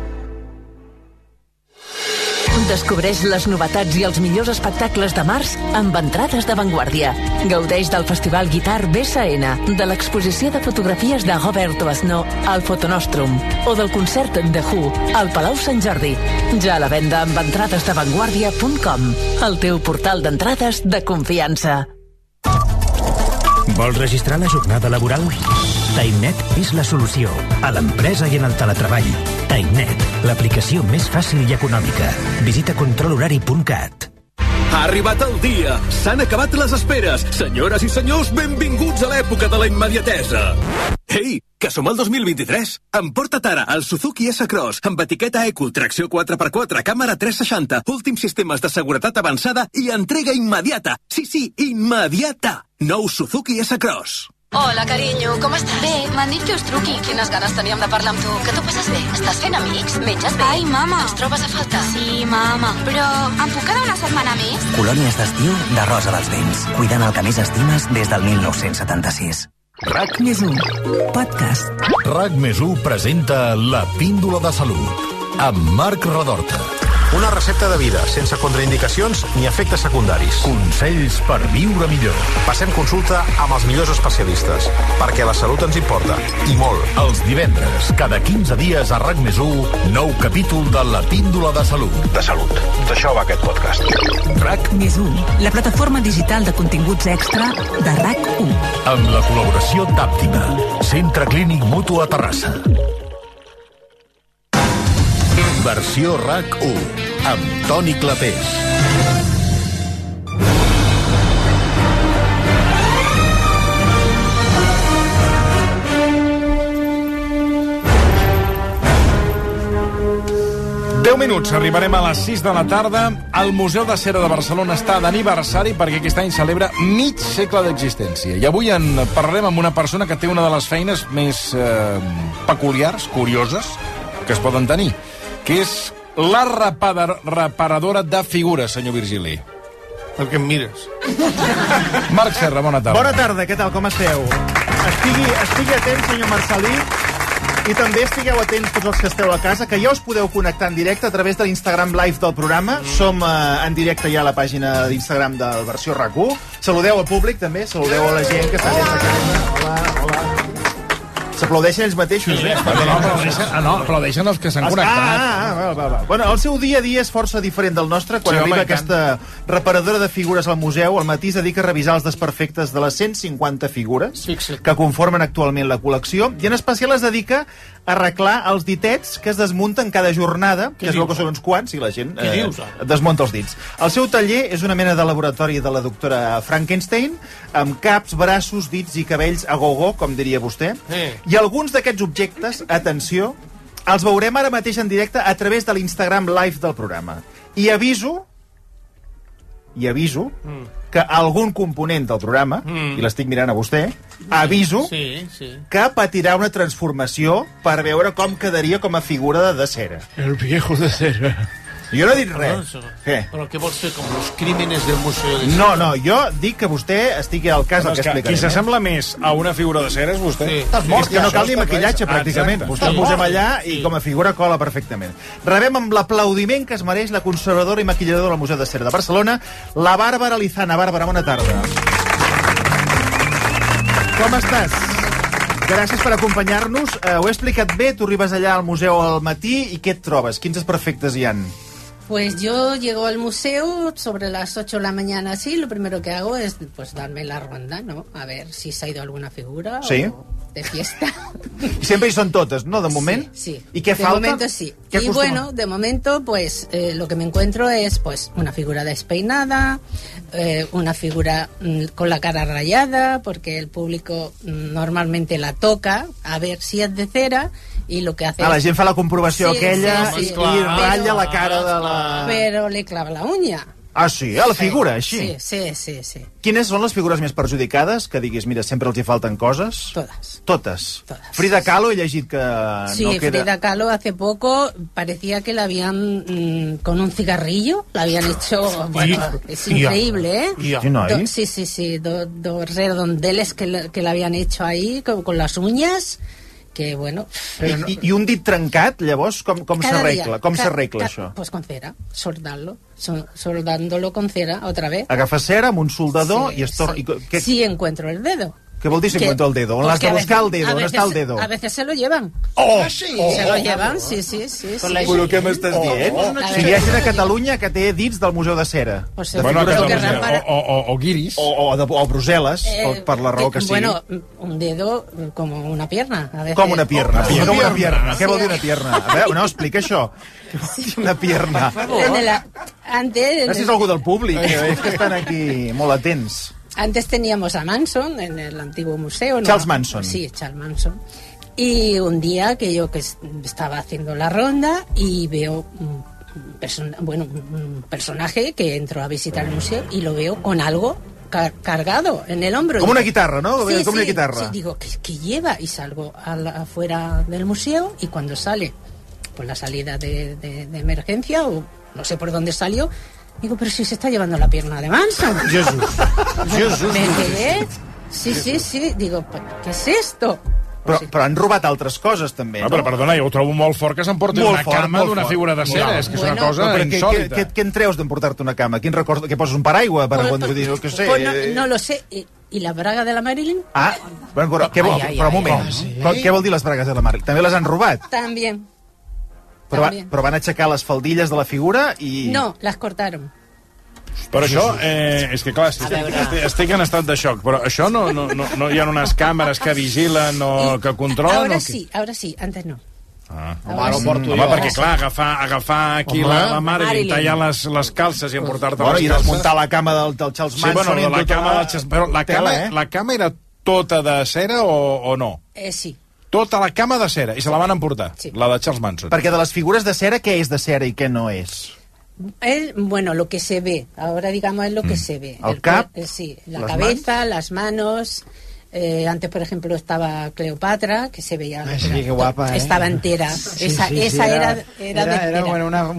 Descobreix les novetats i els millors espectacles de març amb entrades de Vanguardia. Gaudeix del Festival Guitar BSN, de l'exposició de fotografies de Roberto Asnó al Fotonostrum o del concert de Who al Palau Sant Jordi. Ja a la venda amb entrades de Vanguardia.com, el teu portal d'entrades de confiança. Vols registrar la jornada laboral? TimeNet és la solució a l'empresa i en el teletreball. TimeNet, l'aplicació més fàcil i econòmica. Visita controlhorari.cat. Ha arribat el dia! S'han acabat les esperes! Senyores i senyors, benvinguts a l'època de la immediatesa! Ei, que som al 2023. Emporta't ara el Suzuki S-Cross amb etiqueta Eco, tracció 4x4, càmera 360, últims sistemes de seguretat avançada i entrega immediata. Sí, immediata. Nou Suzuki S-Cross. Hola, carinyo, com estàs? Bé, m'han dit que us truqui. Quines ganes teníem de parlar amb tu. Que t'ho passes bé? Estàs fent amics? Menges bé? Ai, mama. Ens trobes a faltar? Sí, mama. Però em puc quedar una setmana més? Colònies d'estiu de Rosa dels Vents. Cuidant el que més estimes des del 1976. RAC més 1, podcast. RAC més 1 presenta La Píndola de Salut, amb Marc Redorta. Una recepta de vida, sense contraindicacions ni efectes secundaris. Consells per viure millor. Passem consulta amb els millors especialistes, perquè la salut ens importa, i molt. Els divendres, cada 15 dies a RAC més 1, nou capítol de La Píndola de Salut. De salut. D'això va aquest podcast. RAC més 1, la plataforma digital de continguts extra de RAC 1. Amb la col·laboració d'Àptima, Centre Clínic Mutu a Terrassa. Versió RAC 1, amb Toni Clapés. Deu minuts, arribarem a les 6 de la tarda. El Museu de Cera de Barcelona està d'aniversari perquè aquest any celebra mig segle d'existència. I avui en parlarem amb una persona que té una de les feines més peculiars, curioses, que es poden tenir, que és la reparadora de figures, senyor Virgili. Per què em mires? Marc Serra, bona tarda. Bona tarda, què tal, com esteu? Estigui atent, senyor Marcelí, i també estigueu atents tots els que esteu a casa, que ja us podeu connectar en directe a través de l'Instagram Live del programa. Som en directe ja a la pàgina d'Instagram del Versió RAC1. Saludeu al públic, també, saludeu a la gent que està dins de casa. Hola. S'aplaudeixen ells mateixos, eh? Aplaudeixen els que s'han connectat. Va. Bueno, el seu dia a dia és força diferent del nostre. Quan arriba aquesta reparadora de figures al museu, al matí es dedica a revisar els desperfectes de les 150 figures que conformen actualment la col·lecció, i en especial es dedica a arreglar els ditets que es desmunten cada jornada, que es veu que són uns quants, i la gent desmunta els dits. El seu taller és una mena de laboratori de la doctora Frankenstein, amb caps, braços, dits i cabells a go-go, com diria vostè. I alguns d'aquests objectes, atenció, els veurem ara mateix en directe a través de l'Instagram Live del programa. I aviso que algun component del programa, i l'estic mirant a vostè, aviso que patirà una transformació per veure com quedaria com a figura de cera. El viejo de cera. Jo no he dit res. Què? Però què vols fer, com els crímenes del Museu de Cera? No, jo dic que vostè estigui al cas del que explicarem. Qui s'assembla més a una figura de cera és vostè. Estàs mort, que no cal ni maquillatge, pràcticament. Vostè el posem allà i com a figura cola perfectament. Rebem amb l'aplaudiment que es mereix la conservadora i maquilladora del Museu de Cera de Barcelona, la Bàrbara Lizana. Bàrbara, bona tarda. Com estàs? Gràcies per acompanyar-nos. Ho he explicat bé? Tu arribes allà al museu al matí i què et trobes? Quins desperfectes hi han? Pues yo llego al museo sobre las 8 de la mañana, así, lo primero que hago es pues darme la ronda, ¿no? A ver si se ha ido alguna figura o de fiesta. Y siempre son totes, ¿no? De moment. Sí. ¿Y qué falta? De momento sí. Y bueno, de momento, pues lo que me encuentro es pues una figura despeinada, una figura con la cara rayada, porque el público normalmente la toca a ver si es de cera, y lo que hace la gent fa la comprovació aquella i ratlla la cara de la... Però le clava la uña. Ah, sí? A la figura, així? Sí. Quines són les figures més perjudicades? Que diguis, mira, sempre els hi falten coses? Totes. Frida Kahlo, he llegit que no queda... Frida Kahlo hace poco parecía que la habían con un cigarrillo, la habían hecho... Bueno, es increíble, ¿eh? Sí. Dos redondeles que la habían hecho ahí con las uñas... que bueno... I un dit trencat, llavors, com s'arregla? Com s'arregla això? Pues con cera, soldándolo con cera, otra vez. Agafes cera amb un soldador i es torna... Si encuentro el dedo. Què vol dir si encuentro el dedo? On l'has de buscar el dedo? On està el dedo? A veces se lo llevan. Oh! Se lo llevan, sí. Però què m'estàs dient? Si hi ha gent a Catalunya que té dits del Museu de Cera. O guiris. O Brussel·les, per la raó que sigui. Bueno, un dedo com una pierna. Com una pierna? Com una pierna? Què vol dir una pierna? A veure, no, explica això. Què vol dir una pierna? Antes... Gràcies a algú del públic, que és que estan aquí molt atents. Antes teníamos a Manson en el antiguo museo, ¿no? Charles Manson. Sí, Charles Manson. Y un día que yo estaba haciendo la ronda y veo un personaje que entró a visitar el museo y lo veo con algo cargado en el hombro. Como una guitarra, ¿no? Sí, como una guitarra. Sí, digo, ¿qué lleva? Y salgo afuera del museo y cuando sale por la salida de emergencia, o no sé por dónde salió, digo, pero si se está llevando la pierna de Manson. Jesús. Me quedé. Sí. Digo, ¿qué es esto? Però han robat altres coses, també, no? Però, perdona, jo ho trobo molt fort que s'emporti una cama d'una figura de cera. És que és una cosa insòlita. Què en treus d'emportar-te una cama? Quin record? Què poses, un paraigua? No sé. No lo sé. ¿Y la braga de la Marilyn? Ah, però un moment. Què vol dir les bragues de la Marilyn? També les han robat? También. Però van aixecar les faldilles de la figura i... No, las cortaron. Però això, és que clar, estic en estat de xoc, però això no hi ha unes càmeres que vigilen o que controlen? Ahora sí, antes no. Home, perquè clar, agafar aquí la Marilyn, tallar les calces i emportar-te les calces... I desmuntar la cama del Charles Manson... Sí, bueno, però la cama era tota de cera o no? Sí. Tota la cama de cera, i se la van emportar, la de Charles Manson. Perquè de les figures de cera, què és de cera i què no és? Bueno, lo que se ve, ahora digamos es lo que se ve. El cap, sí, la cabeza, las manos. Antes, por ejemplo, estaba Cleopatra, que se veía... Sí, qué guapa, estaba entera. Esa era de cera. Era bueno,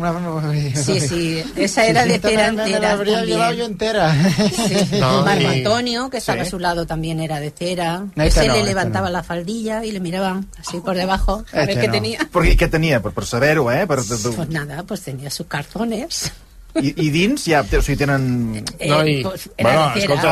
Sí, esa era de cera entera. Me la habría llevado yo entera. Sí. Marco Antonio, que estaba a su lado, también era de cera. Ese le levantaba la faldilla y le miraban así por debajo a ver qué tenía. ¿Qué tenía? Per saber-ho, Pues nada, pues tenía sus calzones. I dins ja, o sigui, tenen... Bueno, escolta...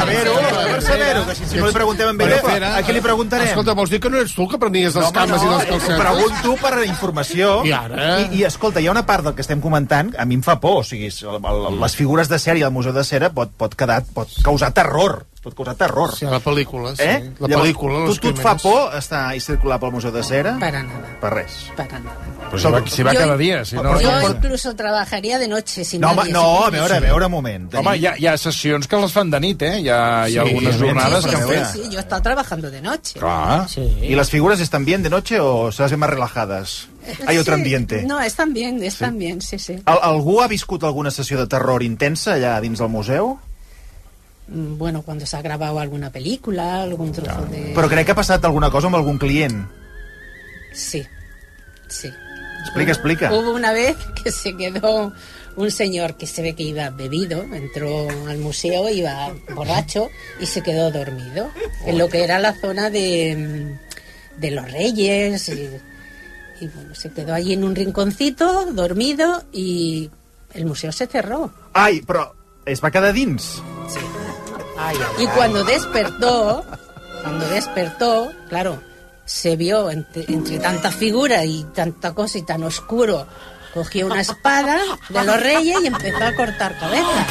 Per saber-ho, que si no li preguntem a ell, a què li preguntarem? Escolta, vols dir que no ets tu que prenies les cames i les calcetes? Pregunto per informació. I ara? I escolta, hi ha una part del que estem comentant, a mi em fa por, o sigui, les figures de cera i el museu de cera pot causar terror. Pot causar terror. Sí, la pel·lícula, sí. La pel·lícula, tu et fa por estar i circular pel museu de cera? Para nada. Per res. Para nada. Pues si va cada dia. Si no... Yo incluso trabajaría de noche. No, a veure, un moment. Home, hi ha sessions que les fan de nit, Hi ha algunes jornades que han fet. Sí, yo he estado trabajando de noche. Clar. ¿Y las figuras están bien de noche o se las ven más relajadas? Hay otro ambiente. No, están bien, sí. Algú ha viscut alguna sessió de terror intensa allà dins del museu? Bueno, cuando se ha grabado alguna película, algún trozo de... Però crec que ha passat alguna cosa amb algun client. Sí. Explica. Hubo una vez que se quedó un señor que se ve que iba bebido, entró al museo, iba borracho y se quedó dormido en lo que era la zona de los Reyes y bueno, se quedó allí en un rinconcito, dormido, y el museo se cerró. Ai, però es va quedar dins? Sí. Y cuando despertó, claro, se vio entre tanta figura y tanta cosa y tan oscuro, cogió una espada de los Reyes y empezó a cortar cabezas.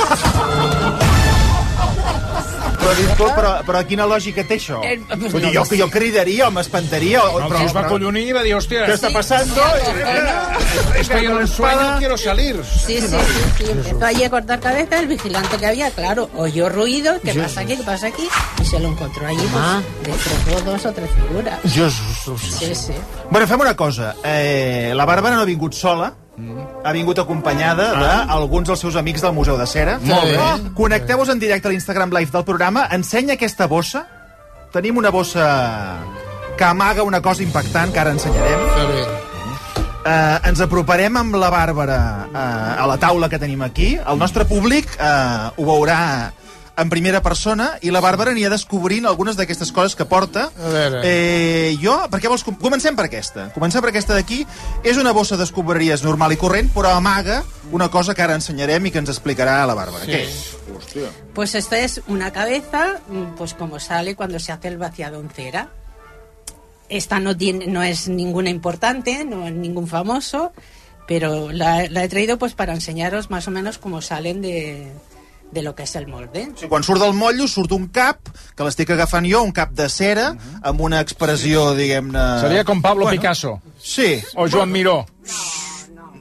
Però quina lògica té això? Jo cridaria o m'espantaria. Però es va collonir i va dir, hòstia, ¿qué está pasando? Estoy en un sueño, quiero salir. Sí. Empezó allí a cortar cabezas, el vigilante que había, claro, oyó ruido, ¿qué pasa aquí? Y se lo encontró allí, pues, destrozó 2 o 3 figuras. Sí. Bueno, fem una cosa. La Bàrbara no ha vingut sola, ha vingut acompanyada d'alguns dels seus amics del Museu de Cera. Molt bé. Connecteu-vos en directe a l'Instagram Live del programa. Ensenya aquesta bossa. Tenim una bossa que amaga una cosa impactant, que ara ensenyarem. Ens aproparem amb la Bàrbara a la taula que tenim aquí. El nostre públic ho veurà en primera persona i la Bàrbara anirà descobrint algunes d'aquestes coses que porta. Per què vols... Comencem per aquesta. D'aquí. És una bossa d'escombraries normal i corrent, però amaga una cosa que ara ensenyarem i que ens explicarà la Bàrbara. Sí. Què és? Hòstia. Pues esta es una cabeza, pues como sale cuando se hace el vaciado en cera. Esta no es ninguna importante, no es ningún famoso, pero la he traído pues para enseñaros más o menos cómo salen de lo que és el molde. Sí, quan surt del motllo surt un cap, que l'estic agafant jo, un cap de cera, amb una expressió, diguem-ne... Seria com Pablo Picasso. Sí. O Joan Miró.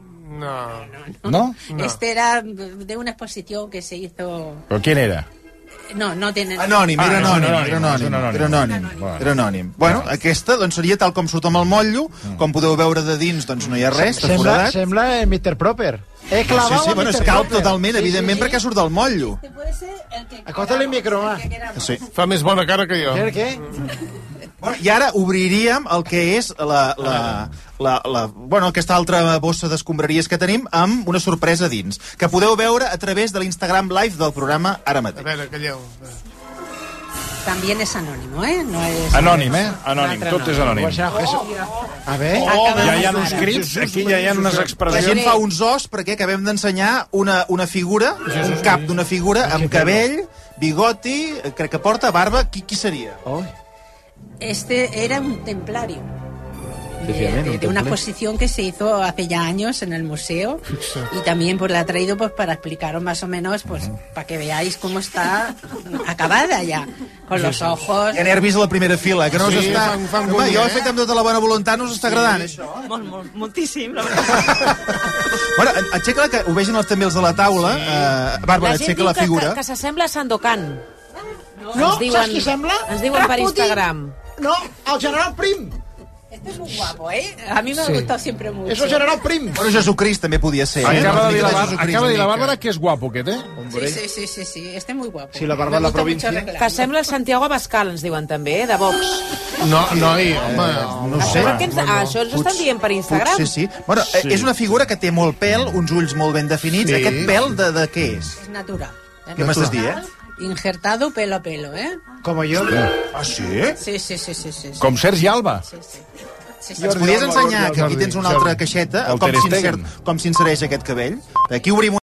No. Este era de una exposición que se hizo... ¿Pero quién era? No tenen... Anònim, era anònim. Bueno, aquesta doncs, seria tal com surt amb el motllo, com podeu veure de dins, doncs no hi ha res, està foradat. Sembla Mr. Proper. He clavat bueno, es cal totalment, evidentment, perquè surt del motllo. Acota-li el micro, va. Sí. Fa més bona cara que jo. Què? Bueno, i ara obriríem el que és aquesta altra bossa d'escombraries que tenim amb una sorpresa dins, que podeu veure a través de l'Instagram Live del programa ara mateix. A veure, calleu. También es anónimo, ¿eh? No es... Anònim, Anònim, tot és anònim. A veure... Ja hi ha uns crits, aquí ja hi ha unes expressions... La gent fa uns os perquè acabem d'ensenyar una figura, un cap d'una figura amb cabell, bigoti, crec que porta barba. Qui seria? Este era un templario. De una exposición que se hizo hace ya años en el museo y también pues la he traído pues para explicaros más o menos pues para que veáis cómo está acabada ya con los ojos. Ja n'he vist a la primera fila, que no us està... Home, jo he fet amb tota la bona voluntat, no us està agradant, això? Moltíssim, la veritat. Bueno, aixeca-la, que ho vegin també els de la taula. Bàrbara, aixeca la figura. Que s'assembla a Sandokan. No, saps qui sembla? Ens diuen per Instagram. No, el general Prim. Este es muy guapo, ¿eh? A mí me ha gustado siempre mucho. És el general Prim. Bueno, Jesucrist també podia ser. Acaba de dir la Bàrbara que és guapo, aquest, eh? Sí, este muy guapo. Sí, la barba de la província. Que sembla el Santiago Abascal, ens diuen també, de Vox. No sé. Això ens estan dient per Instagram. Sí. Bueno, és una figura que té molt pèl, uns ulls molt ben definits. Aquest pèl de què és? És natural. Què m'estàs dient? Injertado pelo a pelo, ¿eh? Como yo. Ah, sí? Sí. Com Sergi Alba. Sí. Ens podies ensenyar, que aquí tens una altra caixeta, com s'insereix aquest cabell? Aquí obrim